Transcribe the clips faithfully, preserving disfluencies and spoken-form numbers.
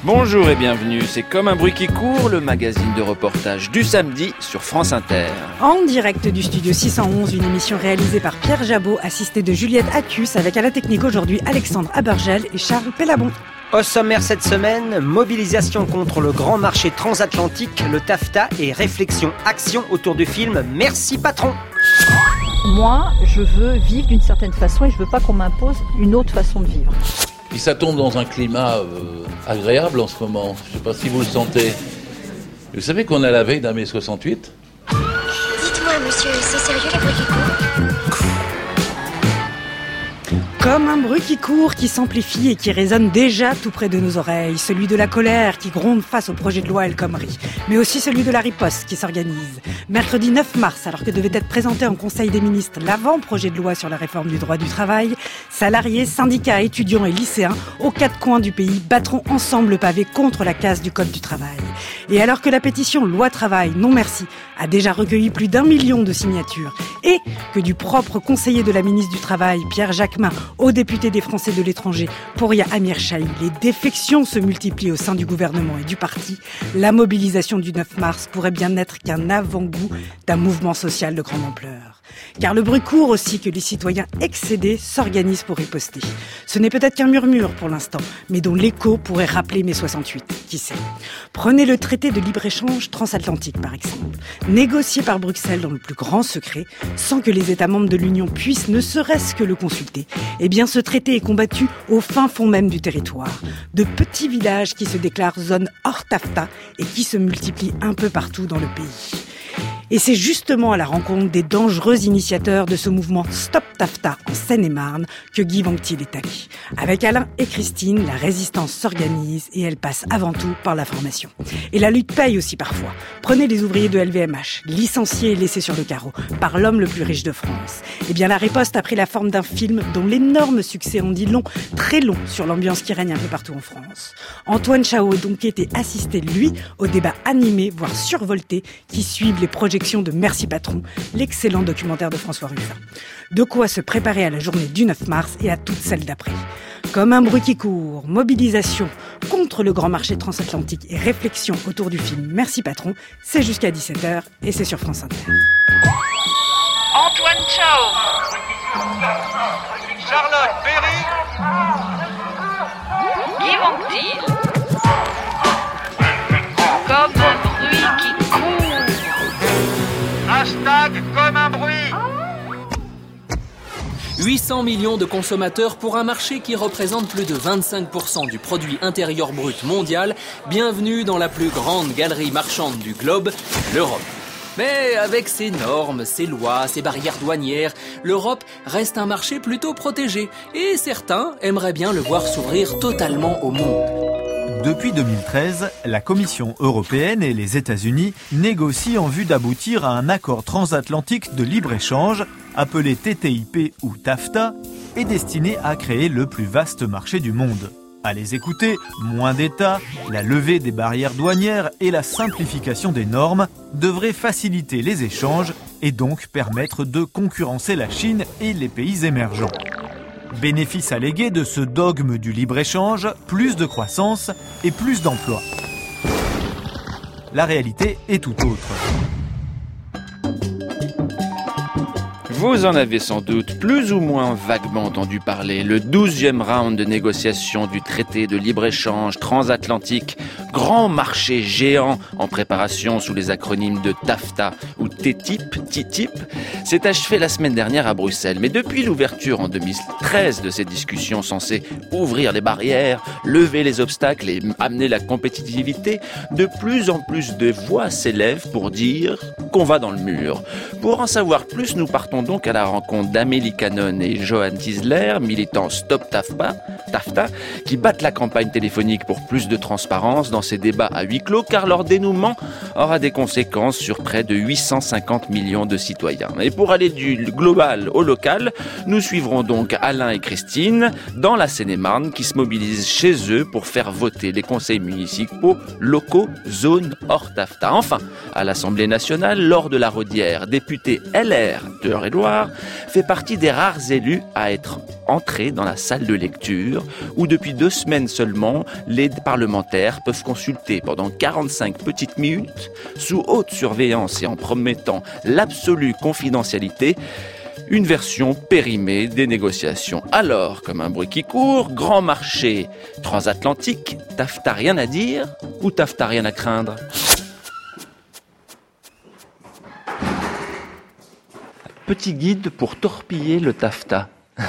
Bonjour et bienvenue, c'est Comme un bruit qui court, le magazine de reportage du samedi sur France Inter. En direct du studio six cent onze, une émission réalisée par Pierre Jabot, assisté de Juliette Accus, avec à la technique aujourd'hui Alexandre Abergel et Charles Pellabon. Au sommaire cette semaine, mobilisation contre le grand marché transatlantique, le TAFTA et réflexion, action autour du film Merci Patron. Moi, je veux vivre d'une certaine façon et je veux pas qu'on m'impose une autre façon de vivre. Puis ça tombe dans un climat euh, agréable en ce moment. Je ne sais pas si vous le sentez. Vous savez qu'on est à la veille d'un mai soixante-huit ? Dites-moi, monsieur, c'est sérieux les bruits qui courent ? Comme un bruit qui court, qui s'amplifie et qui résonne déjà tout près de nos oreilles. Celui de la colère qui gronde face au projet de loi El Khomri. Mais aussi celui de la riposte qui s'organise. Mercredi neuf mars, alors que devait être présenté en Conseil des ministres l'avant-projet de loi sur la réforme du droit du travail, salariés, syndicats, étudiants et lycéens, aux quatre coins du pays, battront ensemble le pavé contre la casse du Code du travail. Et alors que la pétition Loi Travail, non merci, a déjà recueilli plus d'un million de signatures, et que du propre conseiller de la ministre du Travail, Pierre Jacquemin, au député des Français de l'étranger, Pouria Amir Chahi, les défections se multiplient au sein du gouvernement et du parti, la mobilisation du neuf mars pourrait bien n'être qu'un avant-goût d'un mouvement social de grande ampleur. Car le bruit court aussi que les citoyens excédés s'organisent pour riposter. Ce n'est peut-être qu'un murmure pour l'instant, mais dont l'écho pourrait rappeler mai soixante-huit, qui sait. Prenez le traité de libre-échange transatlantique par exemple, négocié par Bruxelles dans le plus grand secret, sans que les États membres de l'Union puissent ne serait-ce que le consulter. Eh bien ce traité est combattu au fin fond même du territoire, de petits villages qui se déclarent zone hors TAFTA et qui se multiplient un peu partout dans le pays. Et c'est justement à la rencontre des dangereux initiateurs de ce mouvement Stop TAFTA en Seine-et-Marne que Guy Vanctil est allé. Avec Alain et Christine, la résistance s'organise et elle passe avant tout par la formation. Et la lutte paye aussi parfois. Prenez les ouvriers de L V M H, licenciés et laissés sur le carreau par l'homme le plus riche de France. Eh bien la riposte a pris la forme d'un film dont l'énorme succès en dit long, très long sur l'ambiance qui règne un peu partout en France. Antoine Chao a donc été assisté, lui, au débat animé, voire survolté, qui suivent les projections de Merci Patron, l'excellent documentaire de François Ruffin. De quoi se préparer à la journée du neuf mars et à toutes celles d'après. Comme un bruit qui court, mobilisation contre le grand marché transatlantique et réflexion autour du film Merci Patron, c'est jusqu'à dix-sept heures et c'est sur France Inter. Antoine Chao, Charlotte Berry, Guy Vanctil, comme un bruit qui court. Hashtag comme un bruit. huit cents millions de consommateurs pour un marché qui représente plus de vingt-cinq pour cent du produit intérieur brut mondial. Bienvenue dans la plus grande galerie marchande du globe, l'Europe. Mais avec ses normes, ses lois, ses barrières douanières, l'Europe reste un marché plutôt protégé. Et certains aimeraient bien le voir s'ouvrir totalement au monde. Depuis deux mille treize, la Commission européenne et les États-Unis négocient en vue d'aboutir à un accord transatlantique de libre-échange, appelé T T I P ou TAFTA, et destiné à créer le plus vaste marché du monde. À les écouter, moins d'États, la levée des barrières douanières et la simplification des normes devraient faciliter les échanges et donc permettre de concurrencer la Chine et les pays émergents. Bénéfice allégué de ce dogme du libre-échange, plus de croissance et plus d'emplois. La réalité est tout autre. Vous en avez sans doute plus ou moins vaguement entendu parler. Le douzième round de négociation du traité de libre-échange transatlantique, grand marché géant en préparation sous les acronymes de TAFTA ou T T I P, T T I P, s'est achevé la semaine dernière à Bruxelles. Mais depuis l'ouverture en deux mille treize de ces discussions censées ouvrir les barrières, lever les obstacles et amener la compétitivité, de plus en plus de voix s'élèvent pour dire qu'on va dans le mur. Pour en savoir plus, nous partons donc à la rencontre d'Amélie Cannon et Johan Tisler, militants Stop TAFTA, TAFTA, qui battent la campagne téléphonique pour plus de transparence dans ces débats à huis clos, car leur dénouement aura des conséquences sur près de huit cent cinquante millions de citoyens. Et pour aller du global au local, nous suivrons donc Alain et Christine dans la Seine-et-Marne qui se mobilisent chez eux pour faire voter les conseils municipaux locaux zone hors TAFTA. Enfin, à l'Assemblée nationale, Laure de la Rodière, députée L R d'Eure-et-Loir, soir, fait partie des rares élus à être entré dans la salle de lecture où depuis deux semaines seulement, les parlementaires peuvent consulter pendant quarante-cinq petites minutes, sous haute surveillance et en promettant l'absolue confidentialité, une version périmée des négociations. Alors, comme un bruit qui court, grand marché transatlantique, TAFTA rien à dire ou TAFTA rien à craindre? Petit guide pour torpiller le TAFTA.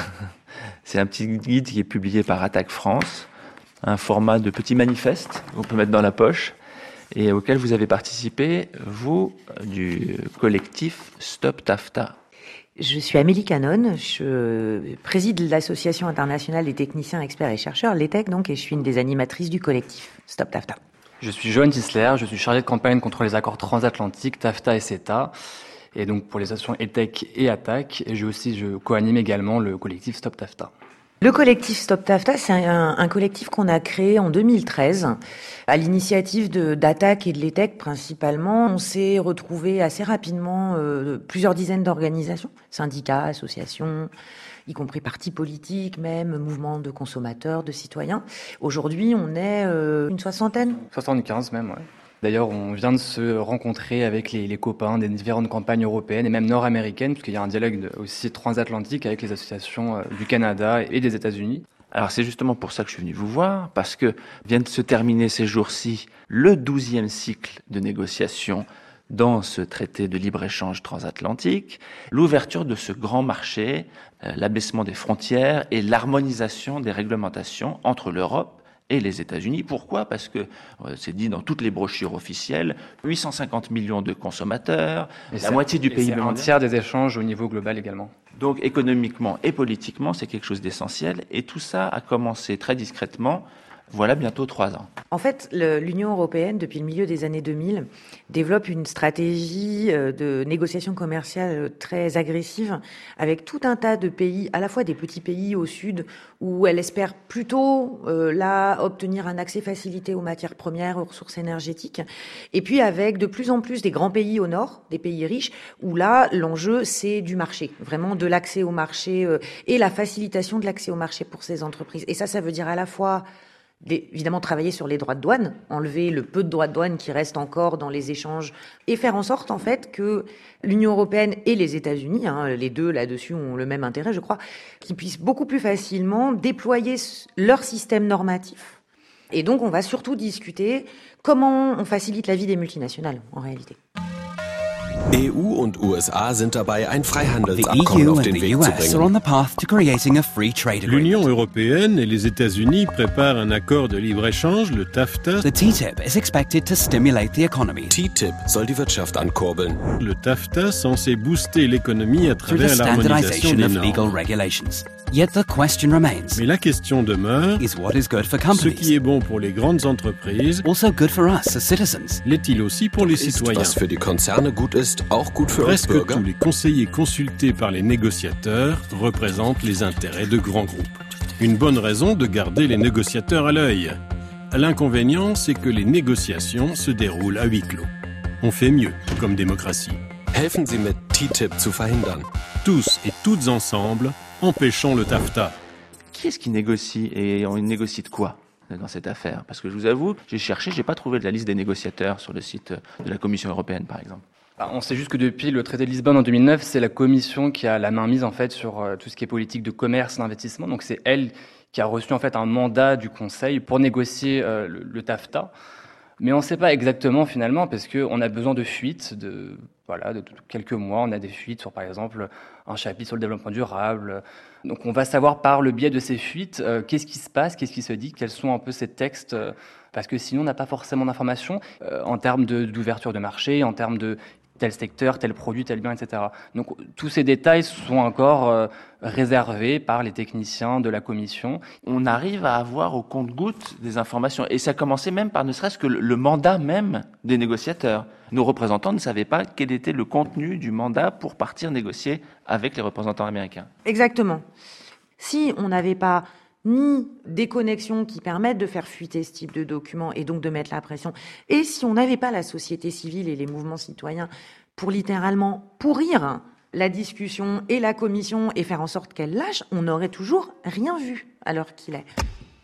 C'est un petit guide qui est publié par Attaque France, un format de petit manifeste qu'on peut mettre dans la poche et auquel vous avez participé, vous, du collectif Stop TAFTA. Je suis Amélie Canon, je préside l'Association internationale des techniciens, experts et chercheurs, l'E T E C, donc, et je suis une des animatrices du collectif Stop TAFTA. Je suis Johan Tisler, je suis chargé de campagne contre les accords transatlantiques TAFTA et CETA, et donc pour les associations E T E C et Attaque, et je aussi je co-anime également le collectif Stop TAFTA. Le collectif Stop TAFTA, c'est un, un collectif qu'on a créé en deux mille treize, à l'initiative de, d'Attaque et de l'E T E C principalement. On s'est retrouvé assez rapidement euh, plusieurs dizaines d'organisations, syndicats, associations, y compris partis politiques, même mouvements de consommateurs, de citoyens. Aujourd'hui, on est euh, une soixantaine. soixante-quinze même, ouais. D'ailleurs, on vient de se rencontrer avec les, les copains des différentes campagnes européennes et même nord-américaines, puisqu'il y a un dialogue aussi transatlantique avec les associations du Canada et des États-Unis. Alors c'est justement pour ça que je suis venu vous voir, parce que vient de se terminer ces jours-ci le douzième cycle de négociations dans ce traité de libre-échange transatlantique, l'ouverture de ce grand marché, euh, l'abaissement des frontières et l'harmonisation des réglementations entre l'Europe et les États-Unis. Pourquoi ? Parce que, euh, c'est dit dans toutes les brochures officielles, huit cent cinquante millions de consommateurs, et la moitié du P I B mondial. Un tiers des échanges au niveau global également. Donc économiquement et politiquement, c'est quelque chose d'essentiel. Et tout ça a commencé très discrètement, voilà bientôt trois ans. En fait, le, l'Union européenne, depuis le milieu des années deux mille, développe une stratégie de négociation commerciale très agressive avec tout un tas de pays, à la fois des petits pays au sud, où elle espère plutôt, euh, là, obtenir un accès facilité aux matières premières, aux ressources énergétiques, et puis avec de plus en plus des grands pays au nord, des pays riches, où là, l'enjeu, c'est du marché, vraiment de l'accès au marché euh, et la facilitation de l'accès au marché pour ces entreprises. Et ça, ça veut dire à la fois évidemment travailler sur les droits de douane, enlever le peu de droits de douane qui restent encore dans les échanges et faire en sorte en fait que l'Union européenne et les États-Unis, hein, les deux là-dessus ont le même intérêt je crois, qu'ils puissent beaucoup plus facilement déployer leur système normatif. Et donc on va surtout discuter comment on facilite la vie des multinationales en réalité. E U und U S A sind dabei, ein Freihandelsabkommen auf den Weg zu bringen. L'Union européenne et les États-Unis préparent un accord de libre-échange, le TAFTA. The T T I P is expected to stimulate the economy. T T I P soll die Wirtschaft ankurbeln. Le TAFTA censé booster l'économie à travers l'harmonisation des normes. Yet the question remains. Mais la question demeure, is what is good for companies? Ce qui est bon pour les grandes entreprises, also good for us as citizens. L'est-il aussi pour les ist, citoyens? Was für die Konzerne gut ist, auch gut für uns Bürger. Presque tous les conseillers consultés par les négociateurs représentent les intérêts de grands groupes. Une bonne raison de garder les négociateurs à l'œil. L'inconvénient, c'est que les négociations se déroulent à huis clos. On fait mieux comme démocratie. Helfen Sie mit T T I P zu verhindern. Tous et toutes ensemble, empêchons le TAFTA. Qui est-ce qui négocie et on négocie de quoi dans cette affaire? Parce que je vous avoue, j'ai cherché, j'ai pas trouvé de la liste des négociateurs sur le site de la Commission européenne, par exemple. On sait juste que depuis le traité de Lisbonne en deux mille neuf, c'est la Commission qui a la main mise en fait sur euh, tout ce qui est politique de commerce, d'investissement. Donc c'est elle qui a reçu en fait un mandat du Conseil pour négocier euh, le, le TAFTA. Mais on ne sait pas exactement finalement parce qu'on a besoin de fuites, de voilà, de, de quelques mois. On a des fuites sur par exemple un chapitre sur le développement durable. Donc on va savoir par le biais de ces fuites euh, qu'est-ce qui se passe, qu'est-ce qui se dit, quels sont un peu ces textes. Euh, parce que sinon on n'a pas forcément d'informations euh, en termes de, d'ouverture de marché, en termes de tel secteur, tel produit, tel bien, et cetera. Donc tous ces détails sont encore euh, réservés par les techniciens de la Commission. On arrive à avoir au compte-gouttes des informations. Et ça a commencé même par ne serait-ce que le, le mandat même des négociateurs. Nos représentants ne savaient pas quel était le contenu du mandat pour partir négocier avec les représentants américains. Exactement. Si on n'avait pas ni des connexions qui permettent de faire fuiter ce type de documents et donc de mettre la pression. Et si on n'avait pas la société civile et les mouvements citoyens pour littéralement pourrir la discussion et la commission et faire en sorte qu'elle lâche, on n'aurait toujours rien vu à l'heure qu'il est.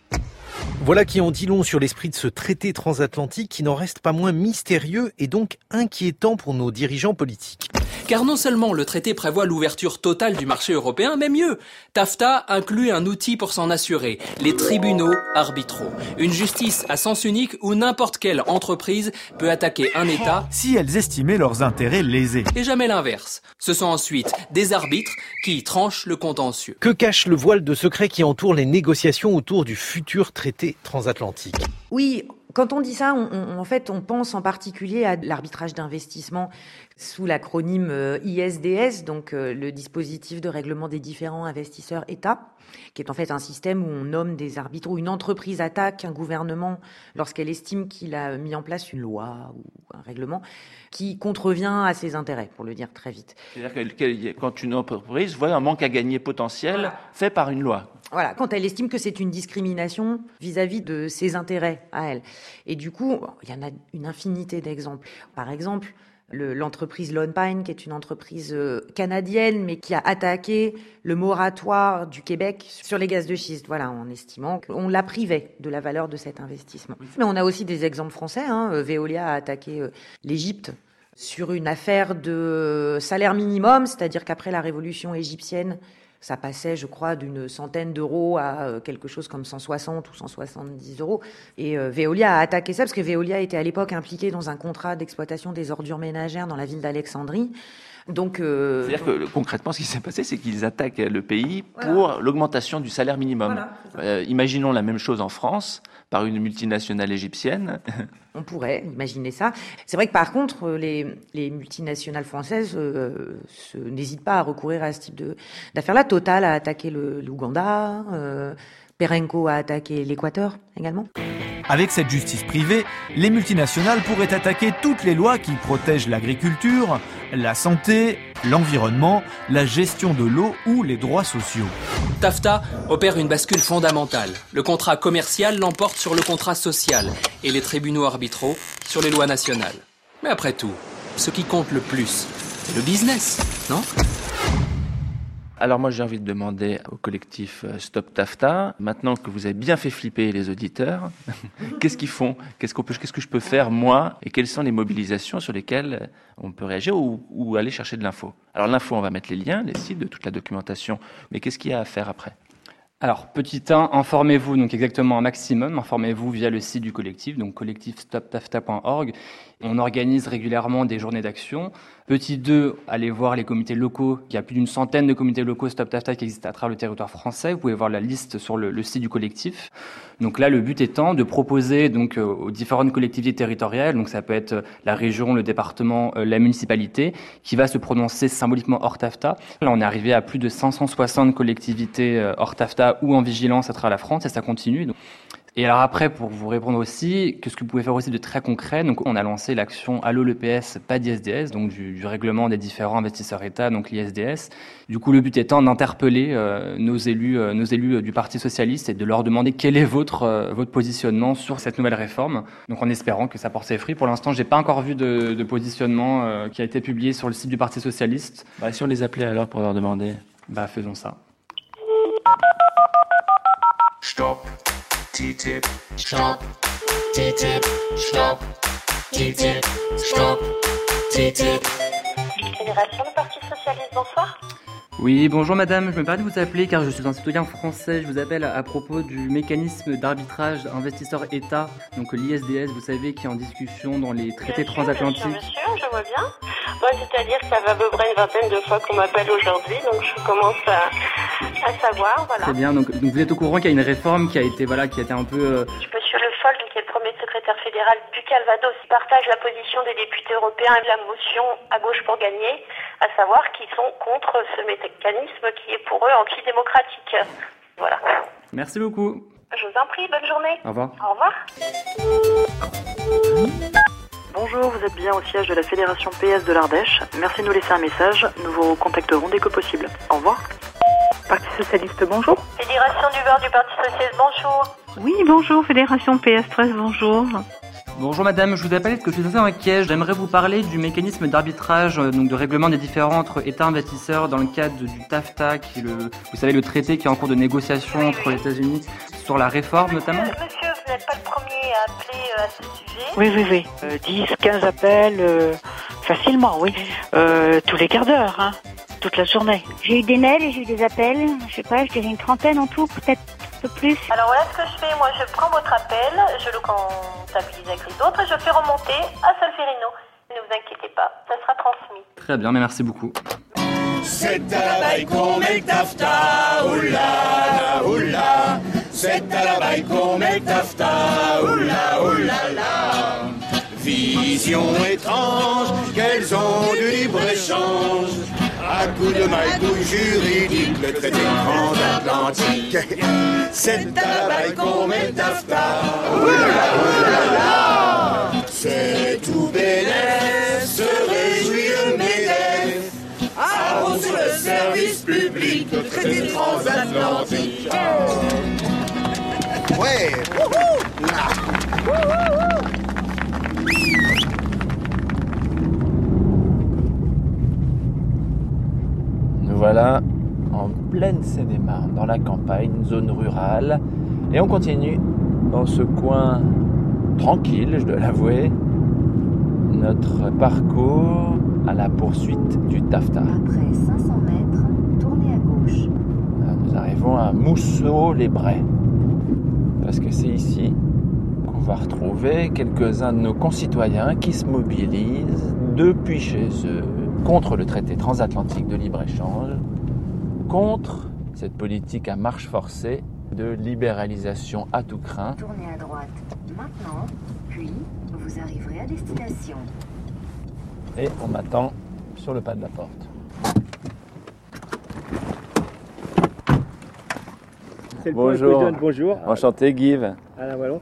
Voilà qui en dit long sur l'esprit de ce traité transatlantique qui n'en reste pas moins mystérieux et donc inquiétant pour nos dirigeants politiques. Car non seulement le traité prévoit l'ouverture totale du marché européen, mais mieux, TAFTA inclut un outil pour s'en assurer, les tribunaux arbitraux. Une justice à sens unique où n'importe quelle entreprise peut attaquer un État si elles estimaient leurs intérêts lésés. Et jamais l'inverse. Ce sont ensuite des arbitres qui tranchent le contentieux. Que cache le voile de secret qui entoure les négociations autour du futur traité transatlantique ? Oui, quand on dit ça, on, on, en fait, on pense en particulier à l'arbitrage d'investissement sous l'acronyme I S D S, donc euh, le dispositif de règlement des différents investisseurs États, qui est en fait un système où on nomme des arbitres, où une entreprise attaque un gouvernement lorsqu'elle estime qu'il a mis en place une loi ou un règlement qui contrevient à ses intérêts, pour le dire très vite. C'est-à-dire que quand une entreprise voit un manque à gagner potentiel voilà. fait par une loi. Voilà, quand elle estime que c'est une discrimination vis-à-vis de ses intérêts à elle. Et du coup, il y en a une infinité d'exemples. Par exemple, le, l'entreprise Lone Pine, qui est une entreprise canadienne, mais qui a attaqué le moratoire du Québec sur les gaz de schiste, voilà, en estimant qu'on la privait de la valeur de cet investissement. Mais on a aussi des exemples français. Hein. Veolia a attaqué l'Égypte sur une affaire de salaire minimum, c'est-à-dire qu'après la révolution égyptienne, ça passait, je crois, d'une centaine d'euros à quelque chose comme cent soixante ou cent soixante-dix euros. Et euh, Veolia a attaqué ça parce que Veolia était à l'époque impliqué dans un contrat d'exploitation des ordures ménagères dans la ville d'Alexandrie. Donc, euh, c'est-à-dire que concrètement, ce qui s'est passé, c'est qu'ils attaquent le pays pour voilà. l'augmentation du salaire minimum. Voilà, euh, imaginons la même chose en France par une multinationale égyptienne. On pourrait imaginer ça. C'est vrai que par contre, les, les multinationales françaises euh, se, n'hésitent pas à recourir à ce type de, d'affaires-là. Total a attaqué le, l'Ouganda, euh, Perenco a attaqué l'Équateur également. Avec cette justice privée, les multinationales pourraient attaquer toutes les lois qui protègent l'agriculture, la santé, l'environnement, la gestion de l'eau ou les droits sociaux. TAFTA opère une bascule fondamentale. Le contrat commercial l'emporte sur le contrat social et les tribunaux arbitraux sur les lois nationales. Mais après tout, ce qui compte le plus, c'est le business, non ? Alors moi j'ai envie de demander au collectif Stop TAFTA, maintenant que vous avez bien fait flipper les auditeurs, qu'est-ce qu'ils font ? Qu'est-ce qu'on peut, qu'est-ce que je peux faire moi ? Et quelles sont les mobilisations sur lesquelles on peut réagir ou, ou aller chercher de l'info ? Alors l'info, on va mettre les liens, les sites de toute la documentation, mais qu'est-ce qu'il y a à faire après ? Alors, petit un, informez-vous donc exactement un maximum, informez-vous via le site du collectif, donc collectif stop tafta point org. On organise régulièrement des journées d'action. Petit deux, allez voir les comités locaux. Il y a plus d'une centaine de comités locaux Stop TAFTA qui existent à travers le territoire français. Vous pouvez voir la liste sur le, le site du collectif. Donc là, le but étant de proposer donc euh, aux différentes collectivités territoriales, donc ça peut être la région, le département, euh, la municipalité, qui va se prononcer symboliquement hors TAFTA. Là, on est arrivé à plus de cinq cent soixante collectivités euh, hors TAFTA ou en vigilance à travers la France, et ça continue. Donc. Et alors après, pour vous répondre aussi, qu'est-ce que vous pouvez faire aussi de très concret ? Donc, on a lancé l'action Allo l'E P S, pas d'I S D S, donc du, du règlement des différents investisseurs États, donc l'I S D S. Du coup, le but étant d'interpeller euh, nos élus, euh, nos élus du Parti socialiste et de leur demander quel est votre euh, votre positionnement sur cette nouvelle réforme. Donc, en espérant que ça porte ses fruits. Pour l'instant, j'ai pas encore vu de, de positionnement euh, qui a été publié sur le site du Parti socialiste. Bah, si on les appelait alors pour leur demander. Bah, faisons ça. Stop. T T I P, stop, T T I P, stop, T T I P, stop, T T I P. Fédération du Parti Socialiste, bonsoir. Oui, bonjour madame, je me permets de vous appeler car je suis un citoyen français. Je vous appelle à, à propos du mécanisme d'arbitrage investisseur-État, donc l'I S D S, vous savez, qui est en discussion dans les traités bien transatlantiques. Sûr, bien sûr, monsieur, je vois bien. Moi, c'est-à-dire que ça va à peu près une vingtaine de fois qu'on m'appelle aujourd'hui, donc je commence à, à savoir, voilà. Très bien, donc, donc vous êtes au courant qu'il y a une réforme qui a été, voilà, qui a été un peu... Euh... Monsieur Le Foll, qui est le premier secrétaire fédéral du Calvados, partage la position des députés européens et de la motion à gauche pour gagner, à savoir qu'ils sont contre ce mécanisme qui est pour eux antidémocratique. Voilà. Merci beaucoup. Je vous en prie, bonne journée. Au revoir. Au revoir. Bonjour, vous êtes bien au siège de la Fédération P S de l'Ardèche. Merci de nous laisser un message. Nous vous contacterons dès que possible. Au revoir. Parti Socialiste, bonjour. Fédération du Var du Parti Socialiste, bonjour. Oui, bonjour. Fédération P S treize, bonjour. Bonjour madame, je vous appelle parce que je suis assez inquiet. J'aimerais vous parler du mécanisme d'arbitrage, donc de règlement des différends entre États investisseurs dans le cadre du TAFTA, qui est le, vous savez, le traité qui est en cours de négociation entre les États-Unis sur la réforme notamment. Monsieur, vous n'êtes pas le premier à appeler euh, à ce sujet. Oui, oui, oui. Euh, dix, quinze appels, euh, facilement, oui. Euh, tous les quarts d'heure, hein. Toute la journée. J'ai eu des mails et j'ai eu des appels. Je sais pas, je dirais une trentaine en tout, peut-être un peu plus. Alors voilà ce que je fais. Moi, je prends votre appel, je le comptabilise avec les autres et je fais remonter à Solferino. Ne vous inquiétez pas, ça sera transmis. Très bien, mais merci beaucoup. C'est à la baille qu'on met le TAFTA, oula, oula. C'est à la baille qu'on met le TAFTA, oula, oula. Vision étrange qu'elles ont du libre-échange. À coup de magouille juridique, le traité transatlantique. C'est à la baille qu'on met le TAFTA, oula, oula. C'est tout bénef, se réjouit le MEDEF. Avance sur le service public, le traité transatlantique. Ouais. Nous voilà en pleine Seine-et-Marne, dans la campagne, une zone rurale, et on continue dans ce coin tranquille, je dois l'avouer, notre parcours à la poursuite du TAFTA. Après cinq cents mètres, tournez à gauche. Nous arrivons à Mousseau-les-Brais, parce que c'est ici qu'on va retrouver quelques-uns de nos concitoyens qui se mobilisent depuis chez eux contre le traité transatlantique de libre-échange, contre cette politique à marche forcée de libéralisation à tout crin. Tournez à droite maintenant, puis vous arriverez à destination. Et on m'attend sur le pas de la porte. C'est le bonjour. point que je donne. Bonjour. Enchanté, Guive. Alain Wallon.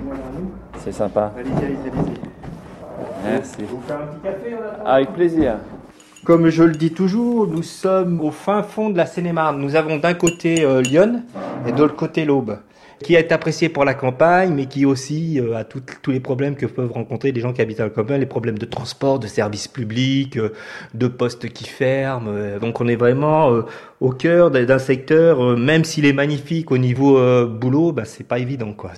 C'est sympa. Allez-y, allez-y, allez-y. Merci. Vous faire un petit café, on attend. Avec plaisir. Comme je le dis toujours, nous sommes au fin fond de la Seine-et-Marne. Nous avons d'un côté euh, Lyon et de l'autre côté l'Aube, qui est apprécié pour la campagne, mais qui aussi euh, a tout, tous les problèmes que peuvent rencontrer les gens qui habitent à la campagne, les problèmes de transport, de services publics, euh, de postes qui ferment. Euh, donc on est vraiment euh, au cœur d'un secteur, euh, même s'il est magnifique au niveau euh, boulot, bah, c'est pas évident, quoi.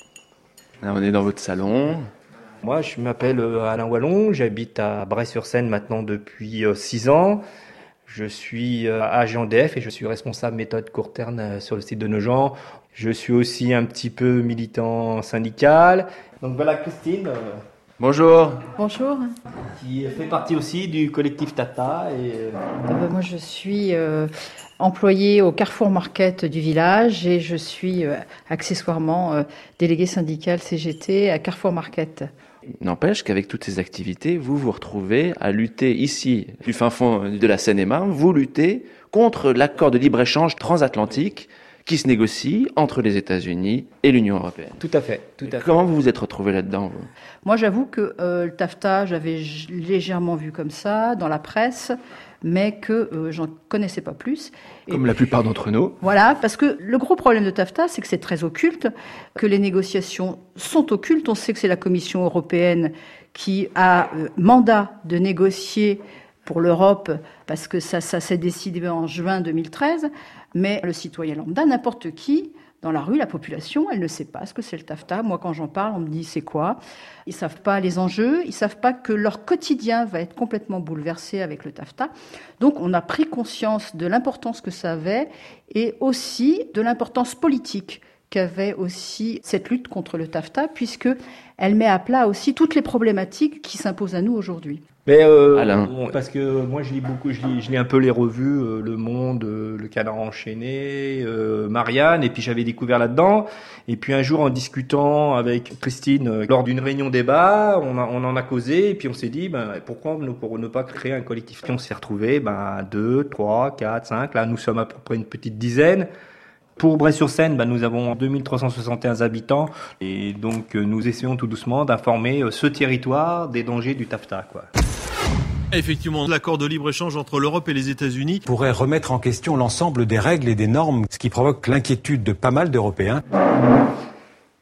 Là, on est dans votre salon. Moi, je m'appelle Alain Wallon, j'habite à Bray-sur-Seine maintenant depuis six ans. Je suis agent D F et je suis responsable méthode court terme sur le site de Nogent. Je suis aussi un petit peu militant syndical. Donc voilà Christine. Bonjour. Bonjour. Qui fait partie aussi du collectif TAFTA. Et... Ah ben moi, je suis euh, employée au Carrefour Market du village et je suis euh, accessoirement euh, déléguée syndicale C G T à Carrefour Market. N'empêche qu'avec toutes ces activités, vous vous retrouvez à lutter ici, du fin fond de la Seine-et-Marne, vous luttez contre l'accord de libre-échange transatlantique qui se négocie entre les États-Unis et l'Union européenne. Tout à fait. Tout à fait. Comment vous vous êtes retrouvé là-dedans, vous ? Moi, j'avoue que euh, le TAFTA, j'avais légèrement vu comme ça dans la presse, mais que euh, j'en connaissais pas plus. Comme et la plupart d'entre nous. Voilà, parce que le gros problème de TAFTA, c'est que c'est très occulte, que les négociations sont occultes. On sait que c'est la Commission européenne qui a euh, mandat de négocier pour l'Europe, parce que ça, ça s'est décidé en juin deux mille treize, mais le citoyen lambda, n'importe qui, dans la rue, la population, elle ne sait pas ce que c'est le TAFTA. Moi, quand j'en parle, on me dit c'est quoi ? Ils ne savent pas les enjeux, ils ne savent pas que leur quotidien va être complètement bouleversé avec le TAFTA. Donc, on a pris conscience de l'importance que ça avait et aussi de l'importance politique qu'avait aussi cette lutte contre le TAFTA, puisqu'elle met à plat aussi toutes les problématiques qui s'imposent à nous aujourd'hui. Mais euh, bon, parce que moi je lis beaucoup, je lis, je lis un peu les revues, euh, Le Monde, euh, Le Canard enchaîné, euh, Marianne, et puis j'avais découvert là-dedans. Et puis un jour en discutant avec Christine euh, lors d'une réunion débat, on, a, on en a causé, et puis on s'est dit ben pourquoi ne, pour ne pas créer un collectif. Puis on s'est retrouvés ben deux, trois, quatre, cinq. Là nous sommes à peu près une petite dizaine. Pour Bray-sur-Seine, ben, nous avons deux mille trois cent soixante et un habitants et donc euh, nous essayons tout doucement d'informer euh, ce territoire des dangers du TAFTA, quoi. Effectivement, l'accord de libre-échange entre l'Europe et les États-Unis pourrait remettre en question l'ensemble des règles et des normes, ce qui provoque l'inquiétude de pas mal d'Européens.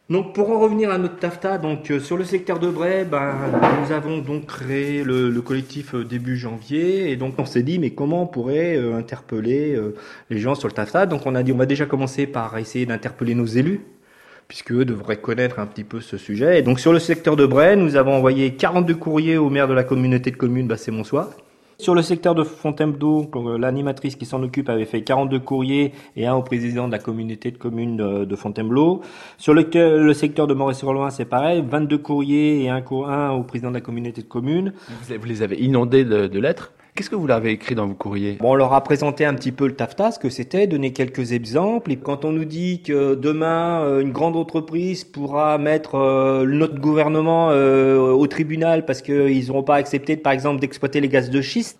Donc pour en revenir à notre TAFTA, donc euh, sur le secteur de Bray, ben, nous avons donc créé le, le collectif euh, début janvier et donc on s'est dit mais comment on pourrait euh, interpeller euh, les gens sur le TAFTA. Donc on a dit on va déjà commencer par essayer d'interpeller nos élus puisque eux devraient connaître un petit peu ce sujet. Et donc sur le secteur de Bray, nous avons envoyé quarante-deux courriers au maire de la communauté de communes Bassé-Monsois. Sur le secteur de Fontainebleau, l'animatrice qui s'en occupe avait fait quarante-deux courriers et un au président de la communauté de communes de, de Fontainebleau. Sur le, le secteur de Moret-sur-Loing, c'est pareil, vingt-deux courriers et un, un au président de la communauté de communes. Vous les avez inondés de, de lettres. Qu'est-ce que vous leur avez écrit dans vos courriers? Bon, on leur a présenté un petit peu le TAFTA, ce que c'était, donné quelques exemples. Et quand on nous dit que demain, une grande entreprise pourra mettre euh, notre gouvernement euh, au tribunal parce qu'ils n'auront pas accepté, par exemple, d'exploiter les gaz de schiste,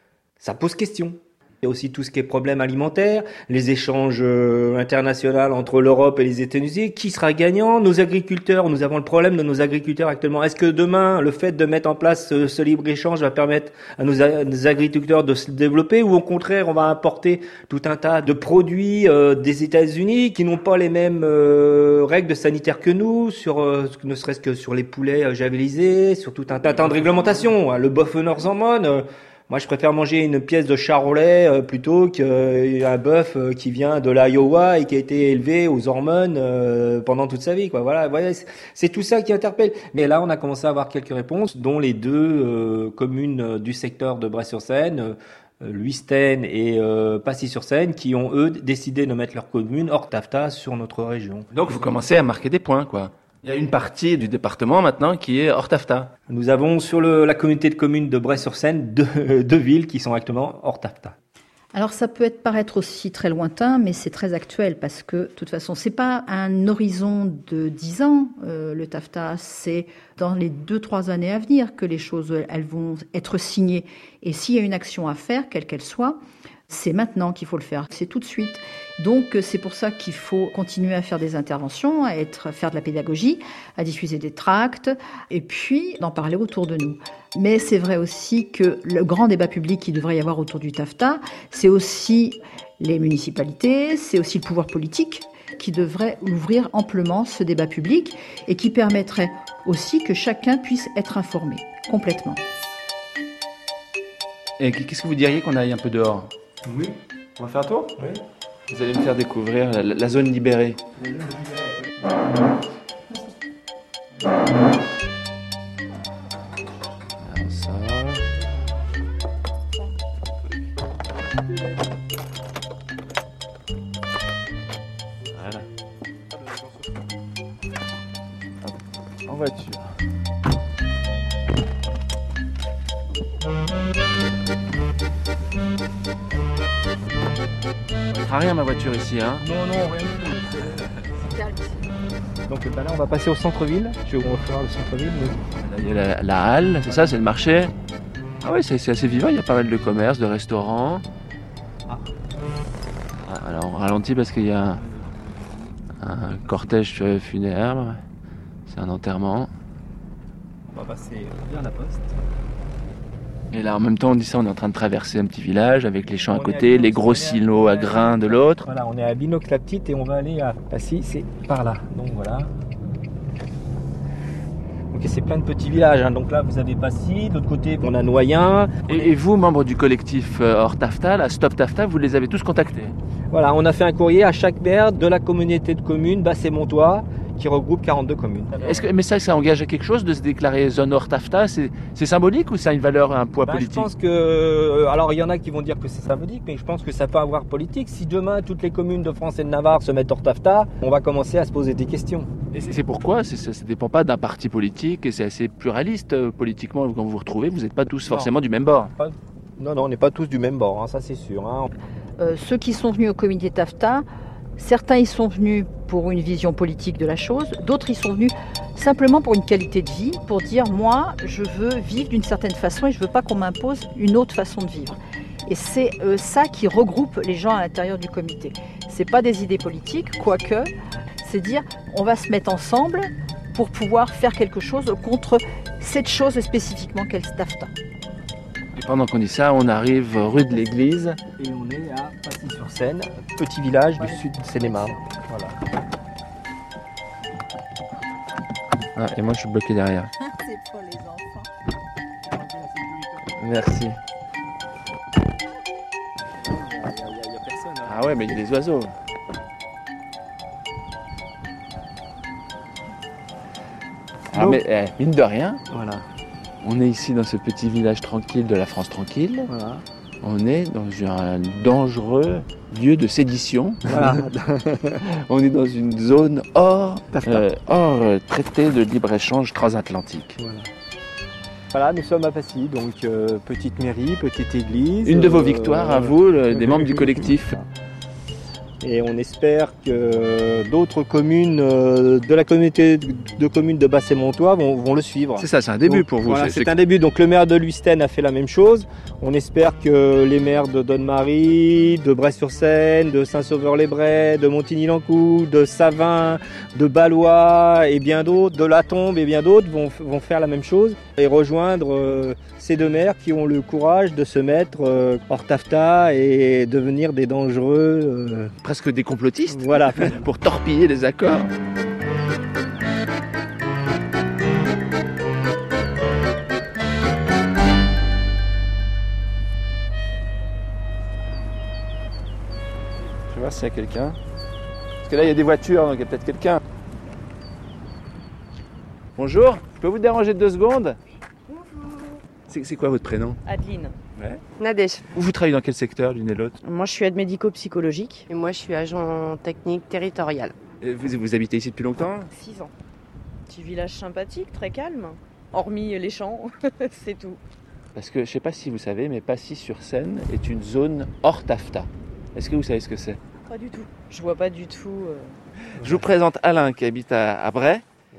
ça pose question. Il y a aussi tout ce qui est problème alimentaire, les échanges euh, internationaux entre l'Europe et les États-Unis. Qui sera gagnant? Nos agriculteurs. Nous avons le problème de nos agriculteurs actuellement. Est-ce que demain, le fait de mettre en place ce, ce libre-échange va permettre à nos, à nos agriculteurs de se développer ou au contraire, on va importer tout un tas de produits euh, des États-Unis qui n'ont pas les mêmes euh, règles sanitaires que nous, sur euh, ne serait-ce que sur les poulets euh, javelisés, sur tout un tas de réglementations. Hein. Le bœuf aux hormones. Euh, Moi, je préfère manger une pièce de charolais euh, plutôt qu'un euh, bœuf euh, qui vient de l'Iowa et qui a été élevé aux hormones euh, pendant toute sa vie, quoi. Voilà, voilà, c'est, c'est tout ça qui interpelle. Mais là, on a commencé à avoir quelques réponses, dont les deux euh, communes du secteur de Bray-sur-Seine, euh, Lhuistène et euh, Passy-sur-Seine, qui ont, eux, décidé de mettre leur commune hors TAFTA sur notre région. Donc, vous commencez à marquer des points, quoi. Il y a une partie du département maintenant qui est hors TAFTA. Nous avons sur le, la communauté de communes de Bray-sur-Seine deux, deux villes qui sont actuellement hors TAFTA. Alors ça peut être paraître aussi très lointain, mais c'est très actuel parce que de toute façon, c'est pas un horizon de dix ans, euh, le TAFTA, c'est dans les deux, trois années à venir que les choses, elles vont être signées. Et s'il y a une action à faire, quelle qu'elle soit, c'est maintenant qu'il faut le faire, c'est tout de suite. Donc c'est pour ça qu'il faut continuer à faire des interventions, à être, faire de la pédagogie, à diffuser des tracts, et puis d'en parler autour de nous. Mais c'est vrai aussi que le grand débat public qu'il devrait y avoir autour du TAFTA, c'est aussi les municipalités, c'est aussi le pouvoir politique qui devrait ouvrir amplement ce débat public et qui permettrait aussi que chacun puisse être informé complètement. Et qu'est-ce que vous diriez qu'on aille un peu dehors? Oui. On va faire un tour? Oui. Vous allez me faire découvrir la, la zone libérée. Alors ça... Voilà. En voiture. Ça rien ma voiture ici, hein? Non, non, rien du tout. C'est calme ici. Donc bah là, on va passer au centre-ville. Je vais vous refaire le centre-ville. Là, il y a la, la halle, c'est ça, c'est le marché. Ah oui, c'est, c'est assez vivant, il y a pas mal de commerces, de restaurants. Ah. Ah, alors on ralentit parce qu'il y a un, un cortège funèbre. C'est un enterrement. On va passer vers la poste. Et là, en même temps, on dit ça, on est en train de traverser un petit village avec les champs à côté, les gros silos à grains de l'autre. Voilà, on est à Binocle-la-Petite et on va aller à Passy, c'est par là. Donc voilà. Ok, c'est plein de petits villages. Hein. Donc là, vous avez Passy, de l'autre côté, on a Noyen. Et, et vous, membres du collectif hors TAFTA, la Stop TAFTA, vous les avez tous contactés? Voilà, on a fait un courrier à chaque maire de la communauté de communes Bassé-Montois, qui regroupe quarante-deux communes. Est-ce que, mais ça, ça engage à quelque chose de se déclarer zone hors TAFTA? C'est, c'est symbolique ou ça a une valeur, un poids bah, politique? Je pense que, alors il y en a qui vont dire que c'est symbolique, mais je pense que ça peut avoir politique. Si demain toutes les communes de France et de Navarre se mettent hors TAFTA, on va commencer à se poser des questions. Et c'est, c'est pourquoi c'est, ça ne dépend pas d'un parti politique et c'est assez pluraliste euh, politiquement quand vous vous retrouvez. Vous n'êtes pas tous non. forcément du même bord. Pas, non, non, on n'est pas tous du même bord, hein, ça c'est sûr. Hein. Euh, ceux qui sont venus au comité TAFTA, certains y sont venus pour une vision politique de la chose, d'autres y sont venus simplement pour une qualité de vie, pour dire moi je veux vivre d'une certaine façon et je ne veux pas qu'on m'impose une autre façon de vivre. Et c'est euh, ça qui regroupe les gens à l'intérieur du comité. Ce n'est pas des idées politiques, quoique, c'est dire on va se mettre ensemble pour pouvoir faire quelque chose contre cette chose spécifiquement qu'est le TAFTA. Et pendant qu'on dit ça, on arrive rue de l'Église. Et on est à Passy-sur-Seine, petit village du sud de Seine-et-Marne. Voilà. Ah, et moi je suis bloqué derrière. C'est pour les enfants. Merci. Ah ouais, mais il y a des oiseaux. Ah, mais eh, mine de rien, Voilà. on est ici dans ce petit village tranquille de la France tranquille. Voilà. On est dans un dangereux lieu de sédition. Voilà. On est dans une zone hors, euh, hors euh, traité de libre-échange transatlantique. Voilà. Voilà, nous sommes à Passy, donc euh, petite mairie, petite église. Une de vos euh, victoires à vous, le- des membres du collectif. Et on espère que d'autres communes euh, de la communauté de communes de Bassé-Montois vont, vont le suivre. C'est ça, c'est un début Donc, pour vous. Voilà, C'est- c'est c'est- un début. Donc le maire de Luysten a fait la même chose. On espère que les maires de Donne-Marie, de Bray-sur-Seine, de Saint-Sauveur-les-Brais, de Montigny-Lancourt, de Savin, de Ballois et bien d'autres, de La Tombe et bien d'autres vont, vont faire la même chose et rejoindre euh, ces deux maires qui ont le courage de se mettre euh, hors taffeta et devenir des dangereux. euh, Presque des complotistes. Voilà. Pour torpiller les accords. Je vais voir s'il y a quelqu'un. Parce que là, il y a des voitures, donc il y a peut-être quelqu'un. Bonjour, je peux vous déranger deux secondes? C'est c'est quoi votre prénom? Adeline. Ouais. Nadège. Vous travaillez dans quel secteur, l'une et l'autre? Moi, je suis aide médico-psychologique. Et moi, je suis agent technique territorial. Et vous, vous habitez ici depuis longtemps? six ans. Petit village sympathique, très calme. Hormis les champs, c'est tout. Parce que je ne sais pas si vous savez, mais Passy-sur-Seine est une zone hors taffeta. Est-ce que vous savez ce que c'est? Pas du tout. Je vois pas du tout. euh, Je vous présente Alain qui habite à, à Bray.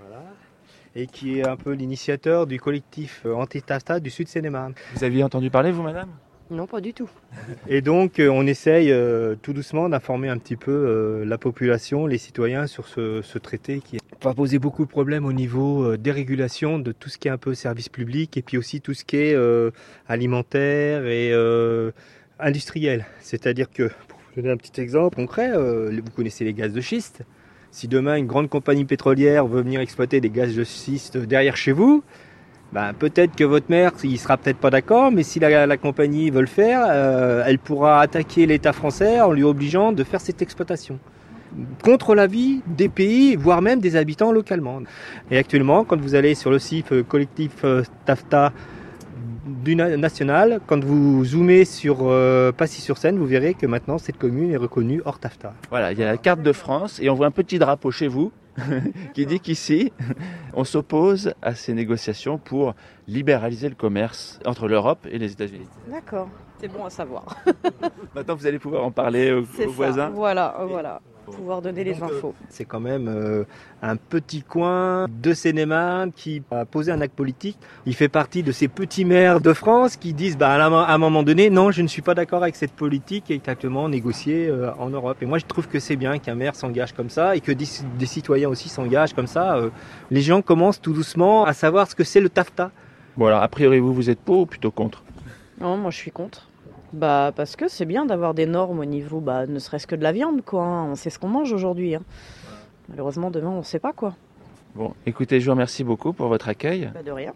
Et qui est un peu l'initiateur du collectif anti-taffeta du Sud Seine-et-Marne. Vous aviez entendu parler, vous, madame? Non, pas du tout. Et donc, euh, on essaye euh, tout doucement d'informer un petit peu euh, la population, les citoyens sur ce, ce traité qui va poser beaucoup de problèmes au niveau euh, des régulations de tout ce qui est un peu service public et puis aussi tout ce qui est euh, alimentaire et euh, industriel. C'est-à-dire que, pour vous donner un petit exemple concret, euh, vous connaissez les gaz de schiste. Si demain une grande compagnie pétrolière veut venir exploiter des gaz de schiste derrière chez vous, ben, peut-être que votre maire, il sera peut-être pas d'accord, mais si la, la compagnie veut le faire, euh, elle pourra attaquer l'État français en lui obligeant de faire cette exploitation. Contre l'avis des pays, voire même des habitants localement. Et actuellement, quand vous allez sur le site euh, collectif euh, taffeta du na- national, quand vous zoomez sur euh, Passy-sur-Seine, vous verrez que maintenant cette commune est reconnue hors taffeta. Voilà, il y a la carte de France et on voit un petit drapeau chez vous qui dit qu'ici, on s'oppose à ces négociations pour libéraliser le commerce entre l'Europe et les États-Unis. D'accord. C'est bon à savoir. Maintenant, vous allez pouvoir en parler aux, C'est aux ça. voisins. Voilà, euh, voilà. Pouvoir donner les Donc, euh, infos. C'est quand même euh, un petit coin de Seine-et-Marne qui a posé un acte politique. Il fait partie de ces petits maires de France qui disent bah, à un- à un moment donné, non, je ne suis pas d'accord avec cette politique qui est actuellement négociée euh, en Europe. Et moi, je trouve que c'est bien qu'un maire s'engage comme ça et que des, des citoyens aussi s'engagent comme ça. Euh, les gens commencent tout doucement à savoir ce que c'est le taffeta. Bon alors, a priori, vous, vous êtes pour ou plutôt contre? Non, moi, je suis contre. Bah, parce que c'est bien d'avoir des normes au niveau, bah, ne serait-ce que de la viande, quoi. hein. On sait ce qu'on mange aujourd'hui. hein. Malheureusement, demain, on ne sait pas, quoi. Bon, écoutez, je vous remercie beaucoup pour votre accueil. Bah, de rien.